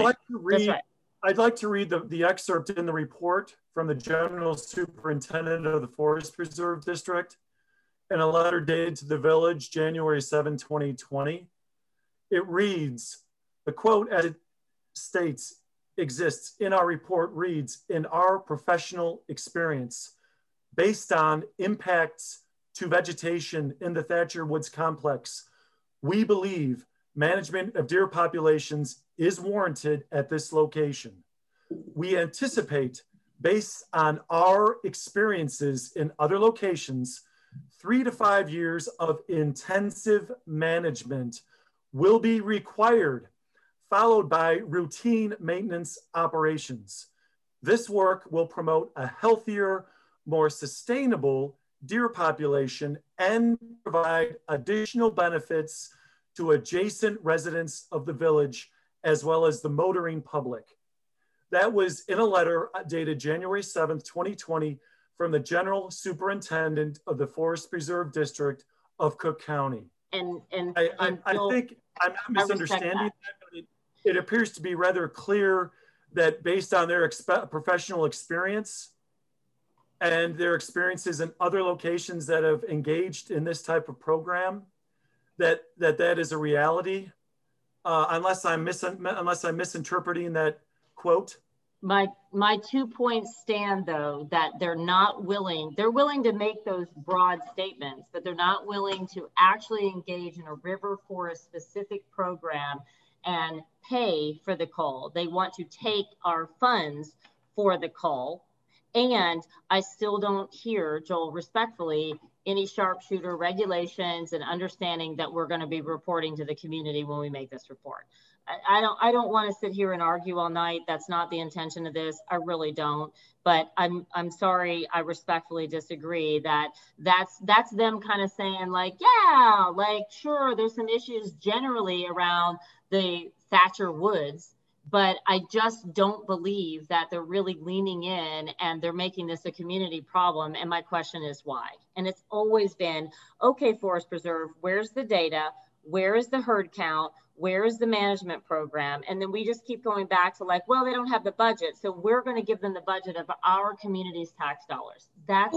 S4: I'd like to read the excerpt in the report from the General Superintendent of the Forest Preserve District in a letter dated to the village January 7, 2020. It reads, the quote as it states exists in our report reads, in our professional experience, based on impacts to vegetation in the Thatcher Woods complex, we believe management of deer populations is warranted at this location. We anticipate, based on our experiences in other locations, 3 to 5 years of intensive management will be required, followed by routine maintenance operations. This work will promote a healthier, more sustainable deer population and provide additional benefits to adjacent residents of the village, as well as the motoring public. That was in a letter dated January 7th, 2020, from the General Superintendent of the Forest Preserve District of Cook County.
S8: And
S4: I think I'm not misunderstanding that, but it appears to be rather clear that based on their professional experience and their experiences in other locations that have engaged in this type of program, that is a reality, unless I'm misinterpreting that quote.
S8: My 2 points stand though, that they're willing to make those broad statements, but they're not willing to actually engage in a river forest specific program and pay for the cull. They want to take our funds for the cull. And I still don't hear, Joel, respectfully, any sharpshooter regulations and understanding that we're going to be reporting to the community when we make this report. I don't want to sit here and argue all night. That's not the intention of this. I really don't. But I'm sorry. I respectfully disagree that's them kind of saying like, yeah, like sure, there's some issues generally around the Thatcher Woods, but I just don't believe that they're really leaning in and they're making this a community problem. And my question is why? And it's always been, okay, Forest Preserve, where's the data? Where is the herd count? Where is the management program? And then we just keep going back to like, well, they don't have the budget, so we're going to give them the budget of our community's tax dollars. That's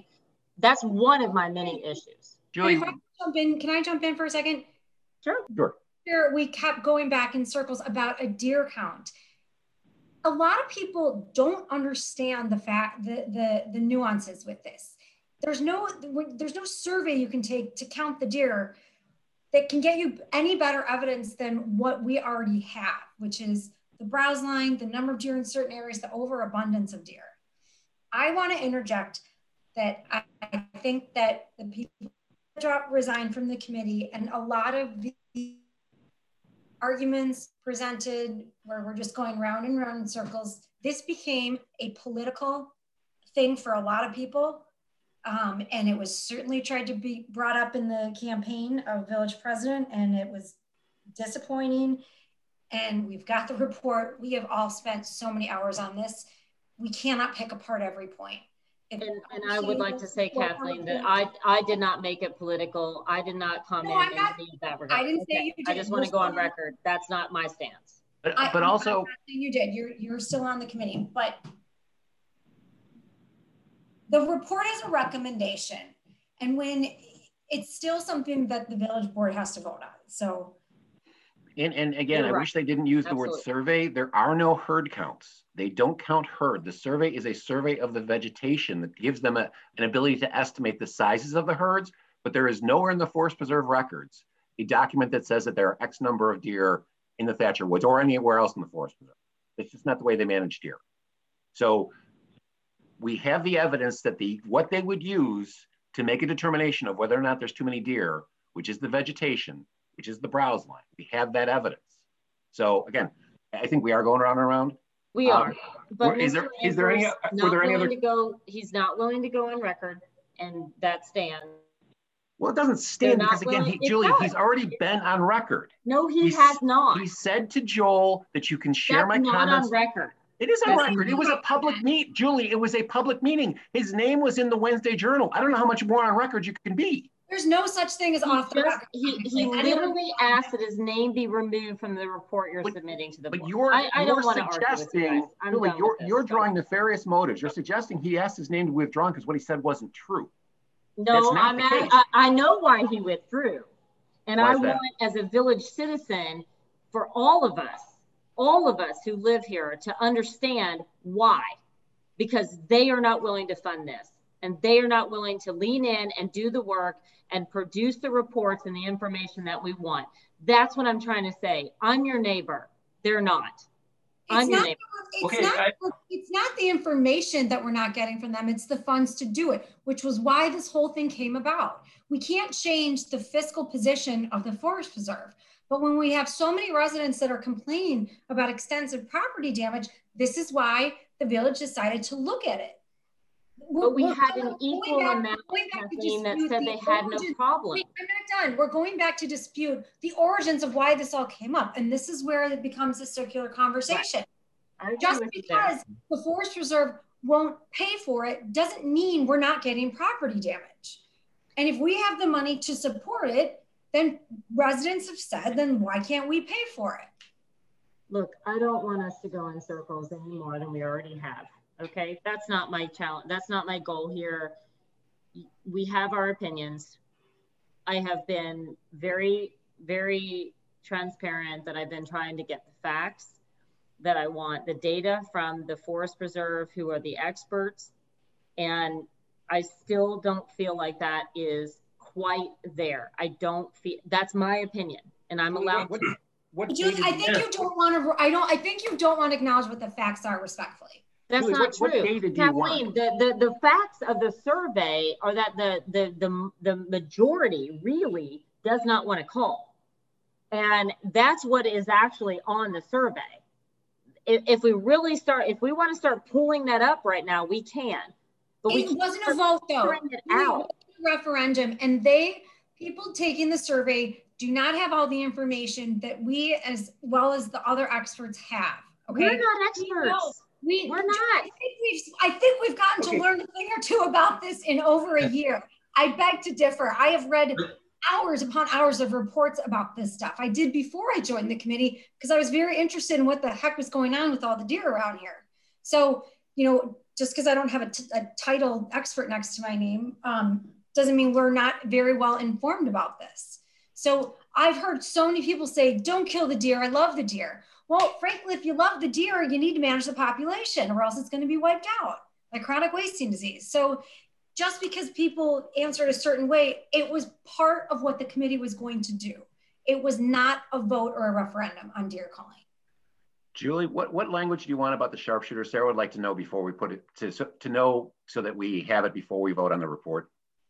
S8: one of my many issues.
S1: Julie,
S6: can I jump in for a second?
S8: Sure.
S6: Here we kept going back in circles about a deer count. A lot of people don't understand the nuances with this. There's no survey you can take to count the deer that can get you any better evidence than what we already have, which is the browse line, the number of deer in certain areas, the overabundance of deer. I want to interject that I think that the people resigned from the committee and a lot of the arguments presented where we're just going round and round in circles, this became a political thing for a lot of people. And it was certainly tried to be brought up in the campaign of village president, and it was disappointing. And we've got the report. We have all spent so many hours on this. We cannot pick apart every point.
S8: And I would like to say, Kathleen, that I did not make it political. I did not comment in any of that regard.
S6: I didn't say you did.
S8: I just want to go on record. That's not my stance.
S1: But also,
S6: you did. You're still on the committee, but the report is a recommendation, and when it's still something that the village board has to vote on. So,
S1: and again, I wish they didn't use the word survey. There are no herd counts. They don't count herd. The survey is a survey of the vegetation that gives them an ability to estimate the sizes of the herds, but there is nowhere in the Forest Preserve records a document that says that there are X number of deer in the Thatcher Woods or anywhere else in the Forest Preserve. It's just not the way they manage deer. So we have the evidence that what they would use to make a determination of whether or not there's too many deer, which is the vegetation, which is the browse line. We have that evidence. So again, I think we are going around and around.
S8: We are. But
S1: is there any? Were there any other?
S8: He's not willing to go on record, and that stands.
S1: Well, it doesn't stand because again, Julie, he's already been on record.
S8: No, he has not.
S1: He said to Joel that you can share my comments.
S8: Not on record.
S1: It is on record. It was a public meet, Julie. It was a public meeting. His name was in the Wednesday Journal. I don't know how much more on record you can be.
S6: There's no such thing as off the record.
S8: He literally asked that his name be removed from the report you're submitting to the board.
S1: But you're suggesting, Julie, you're drawing nefarious motives. You're suggesting he asked his name to be withdrawn because what he said wasn't true.
S8: No, I know why he withdrew. And I want, as a village citizen, for all of us who live here to understand why. Because they are not willing to fund this. And they are not willing to lean in and do the work and produce the reports and the information that we want. That's what I'm trying to say. I'm your neighbor. They're not. I'm your neighbor.
S6: It's not the information that we're not getting from them. It's the funds to do it, which was why this whole thing came about. We can't change the fiscal position of the Forest Preserve. But when we have so many residents that are complaining about extensive property damage, this is why the village decided to look at it.
S8: But we had an equal amount Kathleen, that said they had no problem.
S6: Wait, I'm not done. We're going back to dispute the origins of why this all came up. And this is where it becomes a circular conversation. Right. Just because the Forest Reserve won't pay for it doesn't mean we're not getting property damage. And if we have the money to support it, then residents have said, then why can't we pay for it?
S8: Look, I don't want us to go in circles any more than we already have. Okay, that's not my challenge. That's not my goal here. We have our opinions. I have been very, very transparent that I've been trying to get the facts, that I want the data from the Forest Preserve, who are the experts. And I still don't feel like that is quite there. I don't feel, that's my opinion. And I'm allowed to.
S6: I think you don't want to, I think you don't want to acknowledge what the facts are respectfully.
S8: That's not true. Kathleen, the facts of the survey are that the majority really does not want to call. And that's what is actually on the survey. If we really start, if we want to start pulling that up right now, we can. But
S6: it wasn't a vote though. It was a referendum, and people taking the survey do not have all the information that we, as well as the other experts, have. Okay,
S8: we're not experts. We're not.
S6: I think we've gotten to learn a thing or two about this in over a year. I beg to differ. I have read hours upon hours of reports about this stuff. I did before I joined the committee because I was very interested in what the heck was going on with all the deer around here. So, you know, just because I don't have a title expert next to my name doesn't mean we're not very well informed about this. So I've heard so many people say, don't kill the deer. I love the deer. Well, frankly, if you love the deer, you need to manage the population or else it's going to be wiped out, like chronic wasting disease. So just because people answered a certain way, it was part of what the committee was going to do. It was not a vote or a referendum on deer calling.
S1: Julie, what language do you want about the sharpshooter? Sarah would like to know before we put it to know so that we have it before we vote on the report.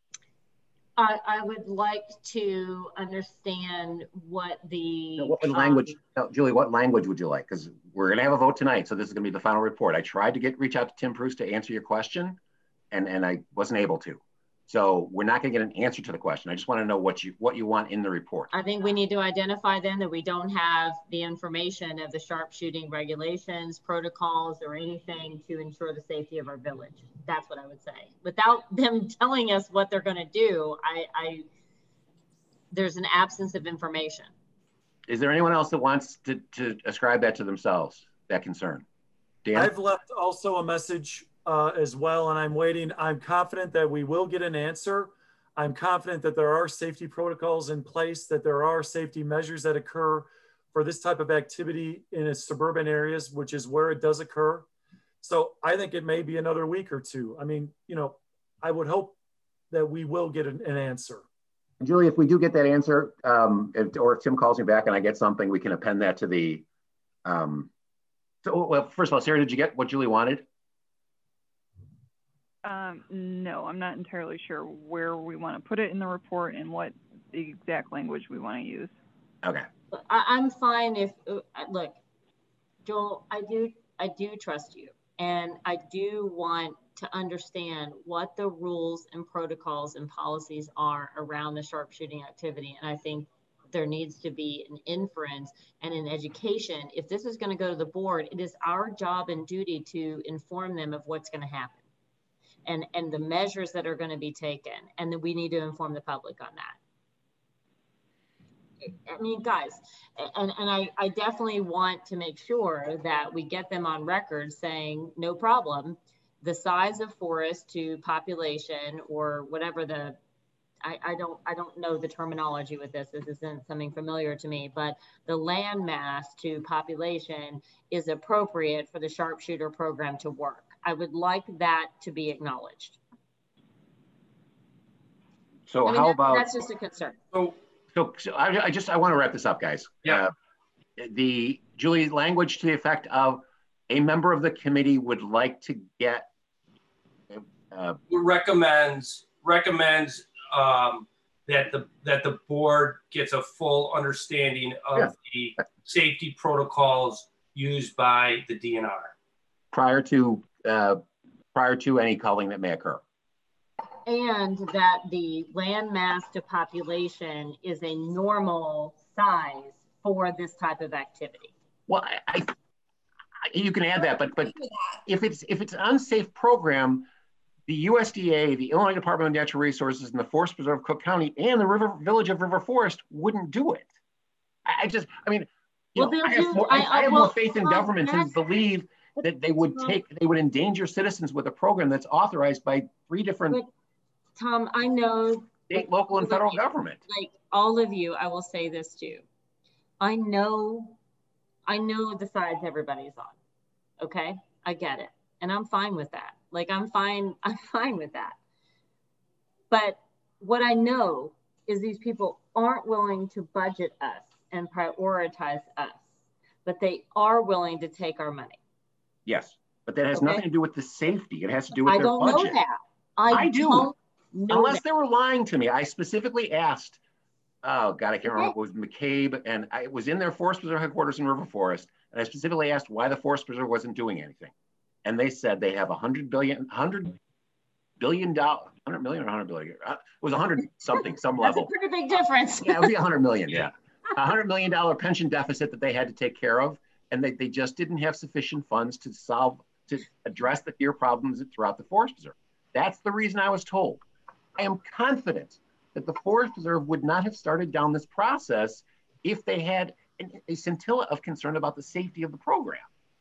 S8: I would like to understand what the
S1: what language, Julie, what language would you like? Because we're going to have a vote tonight, so this is going to be the final report. I tried to reach out to Tim Preuss to answer your question, and I wasn't able to. So we're not going to get an answer to the question. I just want to know what you want in the report.
S8: I think we need to identify then that we don't have the information of the sharpshooting regulations, protocols, or anything to ensure the safety of our village. That's what I would say. Without them telling us what they're going to do, there's an absence of information.
S1: Is there anyone else that wants to ascribe that to themselves, that concern? Dan?
S4: I've left also a message as well, and I'm waiting. I'm confident that we will get an answer. I'm confident that there are safety protocols in place, that there are safety measures that occur for this type of activity in its suburban areas, which is where it does occur. So I think it may be another week or two. I mean, you know, I would hope that we will get an answer.
S1: Julie, if we do get that answer, or if Tim calls me back and I get something, we can append that to the, well, first of all, Sarah, did you get what Julie wanted?
S2: No, I'm not entirely sure where we want to put it in the report and what the exact language we want to use.
S1: Okay.
S8: I'm fine if, look, Joel, I do trust you. And I do want to understand what the rules and protocols and policies are around the sharpshooting activity. And I think there needs to be an inference and an education. If this is going to go to the board, it is our job and duty to inform them of what's going to happen and the measures that are going to be taken. And then we need to inform the public on that. I mean, guys, and I definitely want to make sure that we get them on record saying, no problem, the size of forest to population or whatever the, I don't know the terminology with this. This isn't something familiar to me, but the land mass to population is appropriate for the sharpshooter program to work. I would like that to be acknowledged.
S1: So how about,
S8: that's just a concern.
S1: So I want to wrap this up, guys.
S7: Yeah.
S1: Julie, language to the effect of a member of the committee would like to get.
S7: Recommends that the board gets a full understanding of the safety protocols used by the DNR
S1: prior to any culling that may occur.
S8: And that the land mass to population is a normal size for this type of activity.
S1: Well, you can add that, but if it's an unsafe program, the USDA, the Illinois Department of Natural Resources, and the Forest Preserve of Cook County, and the Village of River Forest wouldn't do it. I have more faith in government to believe that they would endanger citizens with a program that's authorized by 3 different.
S8: Tom, I know
S1: state, local, and federal government.
S8: Like all of you, I will say this too. I know the sides everybody's on. Okay, I get it, and I'm fine with that. Like I'm fine with that. But what I know is these people aren't willing to budget us and prioritize us, but they are willing to take our money.
S1: Yes, but that has nothing to do with the safety. It has to do with their budget.
S8: I don't know that. I do.
S1: Unless they were lying to me. I specifically asked, oh God, I can't remember, it was McCabe, and I was in their Forest Preserve headquarters in River Forest, and I specifically asked why the Forest Preserve wasn't doing anything. And they said they have $100 billion or $100 billion. It was 100 something, some level.
S8: That's a pretty big difference.
S1: Yeah, it would be 100 million, yeah. $100 million pension deficit that they had to take care of. And they just didn't have sufficient funds to address the deer problems throughout the Forest Preserve. That's the reason I was told. I am confident that the Forest Preserve would not have started down this process if they had a scintilla of concern about the safety of the program.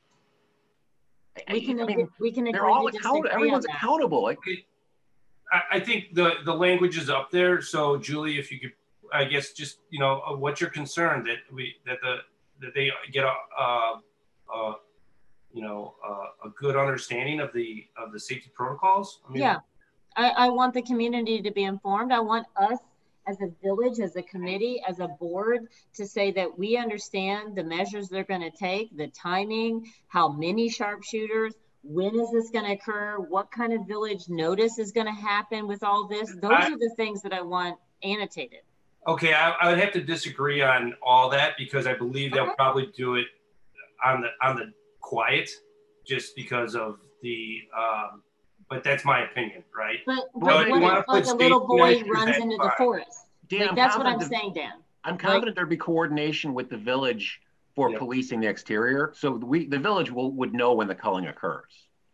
S8: They're all accountable.
S1: Everyone's accountable.
S7: I think the language is up there. So Julie, if you could, I guess, just what's your concern that they get a good understanding of the safety protocols? I mean,
S8: yeah, I want the community to be informed. I want us as a village, as a committee, as a board to say that we understand the measures they're going to take, the timing, how many sharpshooters, when is this going to occur, what kind of village notice is going to happen with all this. Those are the things that I want annotated. Okay,
S7: I would have to disagree on all that because I believe they'll probably do it on the quiet, just because of the. But that's my opinion, right?
S8: But what if like a little boy runs into the forest?
S1: Dan,
S8: like, that's what I'm saying, Dan.
S1: I'm confident there'd be coordination with the village for policing the exterior, so the village would know when the culling occurs.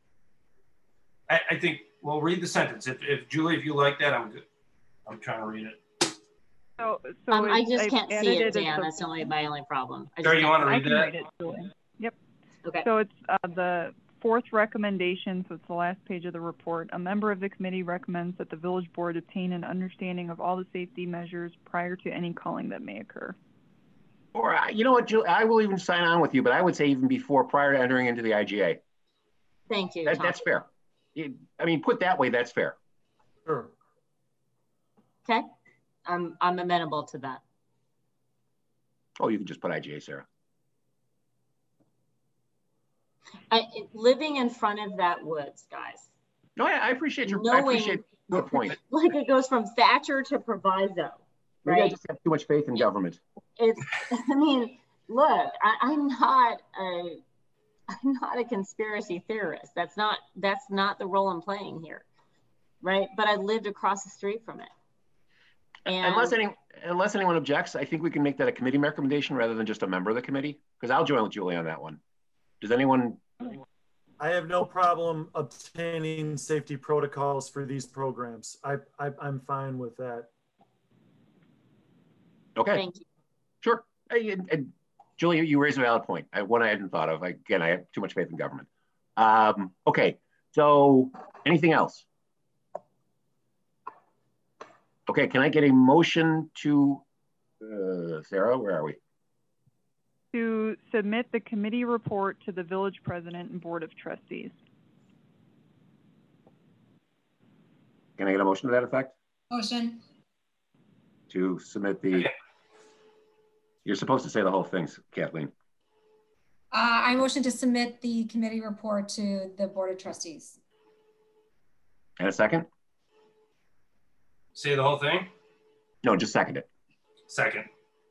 S7: I think. Well, read the sentence. If Julie, if you like that, I'm good. I'm trying to read it.
S2: So
S8: I just can't see it, Dan. That's my only problem.
S7: Sorry, you want to read that?
S2: Read it, yep.
S8: Okay.
S2: So it's the 4th recommendation, so it's the last page of the report. A member of the committee recommends that the village board obtain an understanding of all the safety measures prior to any culling that may occur.
S1: Or, you know what, Julie, I will even sign on with you, but I would say even before, prior to entering into the IGA.
S8: Thank you.
S1: That's fair. I mean, put that way, that's fair.
S4: Sure.
S8: Okay. I'm amenable to that.
S1: Oh, you can just put IGA, Sarah.
S8: Living in front of that woods, guys.
S1: No, I appreciate your point.
S8: Like it goes from Thatcher to proviso.
S1: Maybe
S8: right?
S1: I just have too much faith in government.
S8: I mean, look, I'm not a conspiracy theorist. That's not the role I'm playing here, right? But I lived across the street from it.
S1: Unless anyone objects, I think we can make that a committee recommendation rather than just a member of the committee, because I'll join with Julie on that one. Does anyone?
S4: I have no problem obtaining safety protocols for these programs. I'm fine with that.
S1: Okay.
S8: Thank you.
S1: Sure. And Julie, you raised a valid point. One I hadn't thought of. Again, I have too much faith in government. Okay. So anything else? Okay. Can I get a motion to, Sarah, where are we?
S2: To submit the committee report to the village president and board of trustees.
S1: Can I get a motion to that effect?
S6: Motion.
S1: To submit the, you're supposed to say the whole thing, Kathleen.
S6: I motion to submit the committee report to the board of trustees.
S1: And a second?
S7: Say the whole thing?
S1: No, just second it.
S7: Second.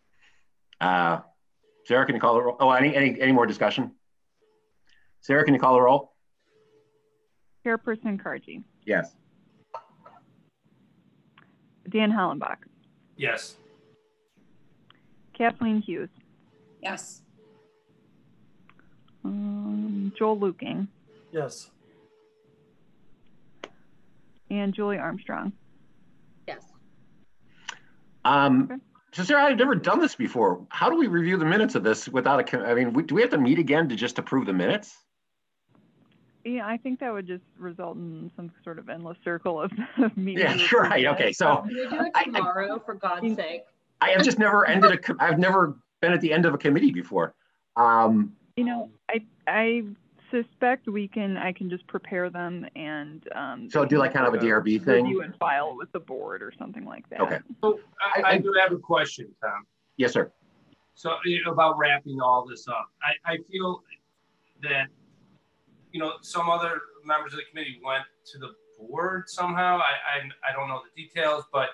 S1: Sarah, can you call the roll? Oh, any more discussion? Sarah, can you call the roll?
S2: Chairperson Kargi.
S1: Yes.
S2: Dan Hollenbach.
S7: Yes.
S2: Kathleen Hughes.
S6: Yes.
S2: Joel Luking.
S4: Yes.
S2: And Julie Armstrong.
S8: Yes.
S2: Okay.
S1: So Sarah, I've never done this before. How do we review the minutes of this without a, I mean, do we have to meet again to just approve the minutes?
S2: Yeah, I think that would just result in some sort of endless circle of meetings.
S1: Yeah, sure. Right. Okay. So
S8: Can we do it tomorrow, for God's sake?
S1: I have just never I've never been at the end of a committee before.
S2: You know, I suspect I can just prepare them and
S1: so do like kind of a DRB thing?
S2: Review and file with the board or something like that.
S1: Okay.
S7: So I do have a question, Tom.
S1: Yes, sir.
S7: So about wrapping all this up, I feel that, you know, some other members of the committee went to the board somehow. I don't know the details, but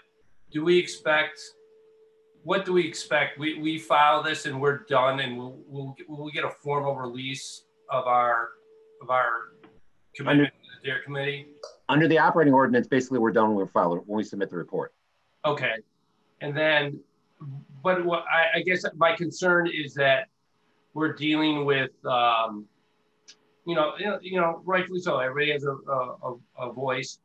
S7: what do we expect? We file this and we're done, and will we get a formal release of our commitment to their committee?
S1: Under the operating ordinance, basically we're done when we submit the report.
S7: Okay. And then, but what I guess my concern is that we're dealing with, you know, rightfully so. Everybody has a voice.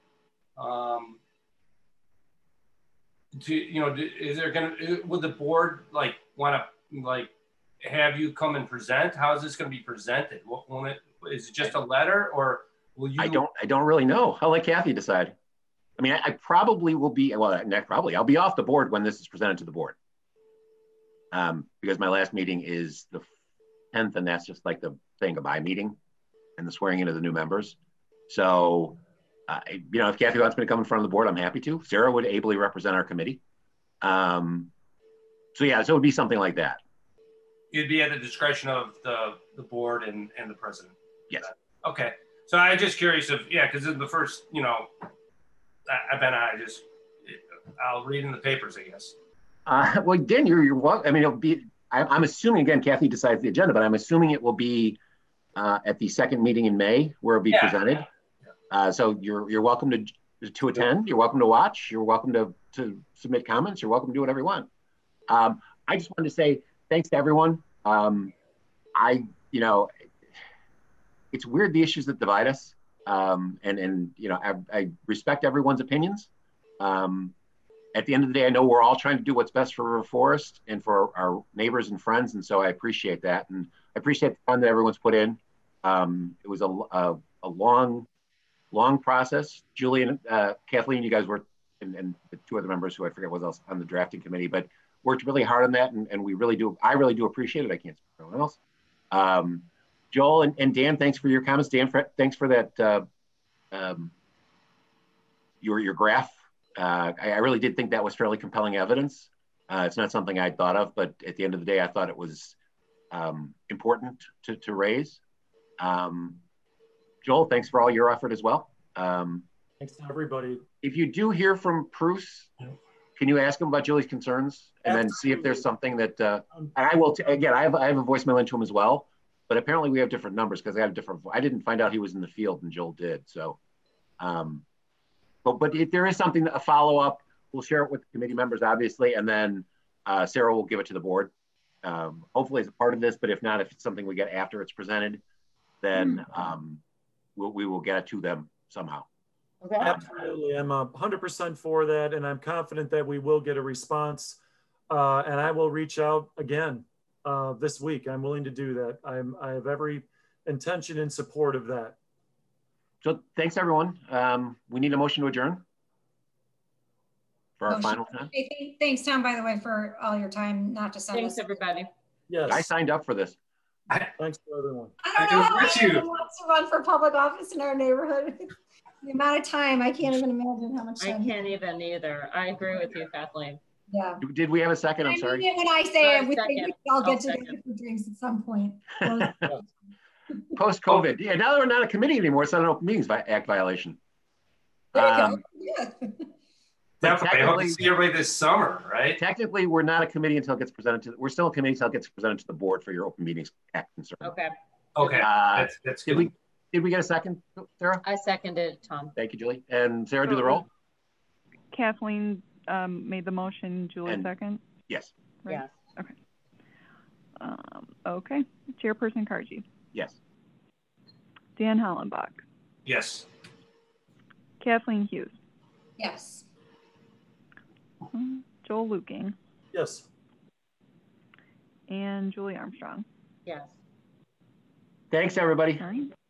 S7: Is there would the board like want to like have you come and present? How is this going to be presented? Is it just a letter, or will you?
S1: I don't really know. I'll let Kathy decide. I mean, I probably will be, well, I'll be off the board when this is presented to the board. Because my last meeting is the 10th, and that's just like the saying goodbye meeting and the swearing in of the new members. So, you know, if Kathy wants me to come in front of the board, I'm happy to. Sarah would ably represent our committee. So yeah, so it would be something like that.
S7: It'd be at the discretion of the board and the president.
S1: Yes.
S7: Okay. So I'm just curious if, yeah, because in the first, you know, I'll read in the papers, I guess.
S1: Well, again, you're welcome. I mean, it'll be, I'm assuming, again, Kathy decides the agenda, but I'm assuming it will be at the second meeting in May where it'll be presented. Yeah. So you're welcome to attend. You're welcome to watch. You're welcome to submit comments. You're welcome to do whatever you want. I just wanted to say thanks to everyone. You know, it's weird, the issues that divide us. And you know, I respect everyone's opinions. At the end of the day, I know we're all trying to do what's best for River Forest and for our neighbors and friends. And so I appreciate that. And I appreciate the time that everyone's put in. It was a long process. Julie and Kathleen, you guys worked, and the two other members who I forget was else on the drafting committee, but worked really hard on that. And I really do appreciate it. I can't speak for anyone else. Joel and Dan, thanks for your comments. Dan, thanks for that, your graph. I really did think that was fairly compelling evidence. It's not something I thought of, but at the end of the day, I thought it was important to raise. Joel, thanks for all your effort as well.
S4: Thanks to everybody.
S1: If you do hear from Bruce, can you ask him about Julie's concerns and then see if there's something that, and I will, again, I have a voicemail into him as well, but apparently we have different numbers because I didn't find out he was in the field and Joel did. So, but if there is something, a follow-up we'll share it with the committee members, obviously, and then Sarah will give it to the board. Hopefully as a part of this, but if not, if it's something we get after it's presented, then we will get it to them somehow.
S8: Okay.
S4: Absolutely. I'm 100% for that. And I'm confident that we will get a response. And I will reach out again this week. I'm willing to do that. I have every intention and support of that.
S1: So thanks, everyone. We need a motion to adjourn for our final time.
S6: Thanks, Tom, by the way, for all your time, not to send
S8: Thanks,
S6: us.
S8: everybody.
S4: Yes.
S1: I signed up for this.
S4: Thanks to everyone.
S6: I don't know how anyone wants to run for public office in our neighborhood. The amount of time, I can't even imagine how much time.
S8: I can't even either. I agree with you, Kathleen.
S6: Yeah.
S1: Did we have a second? I'm sorry.
S6: I mean, when I say it, we
S8: Second.
S6: all get
S8: Second.
S6: together for drinks at some point.
S1: Post-COVID. Yeah, now we're not a committee anymore. It's not an Open Meetings Act violation.
S6: There you go. Yeah.
S7: Definitely. I hope to see everybody this summer, right?
S1: Technically, we're not a committee until it gets presented to, we're still a committee until it gets presented to the board for your Open Meetings Act concern.
S8: Okay.
S7: Okay, that's good.
S1: Did we get a second, Sarah?
S8: I seconded Tom.
S1: Thank you, Julie. And Sarah, do the roll?
S2: Kathleen made the motion, Julie
S1: And-
S2: second.
S1: Yes.
S2: Right?
S8: Yes.
S2: Okay. Okay. Chairperson Karji.
S1: Yes.
S2: Dan Hollenbach.
S7: Yes.
S2: Kathleen Hughes.
S6: Yes.
S2: Joel Luking.
S4: Yes.
S2: And Julie Armstrong.
S8: Yes.
S1: Thanks, everybody.
S2: All right.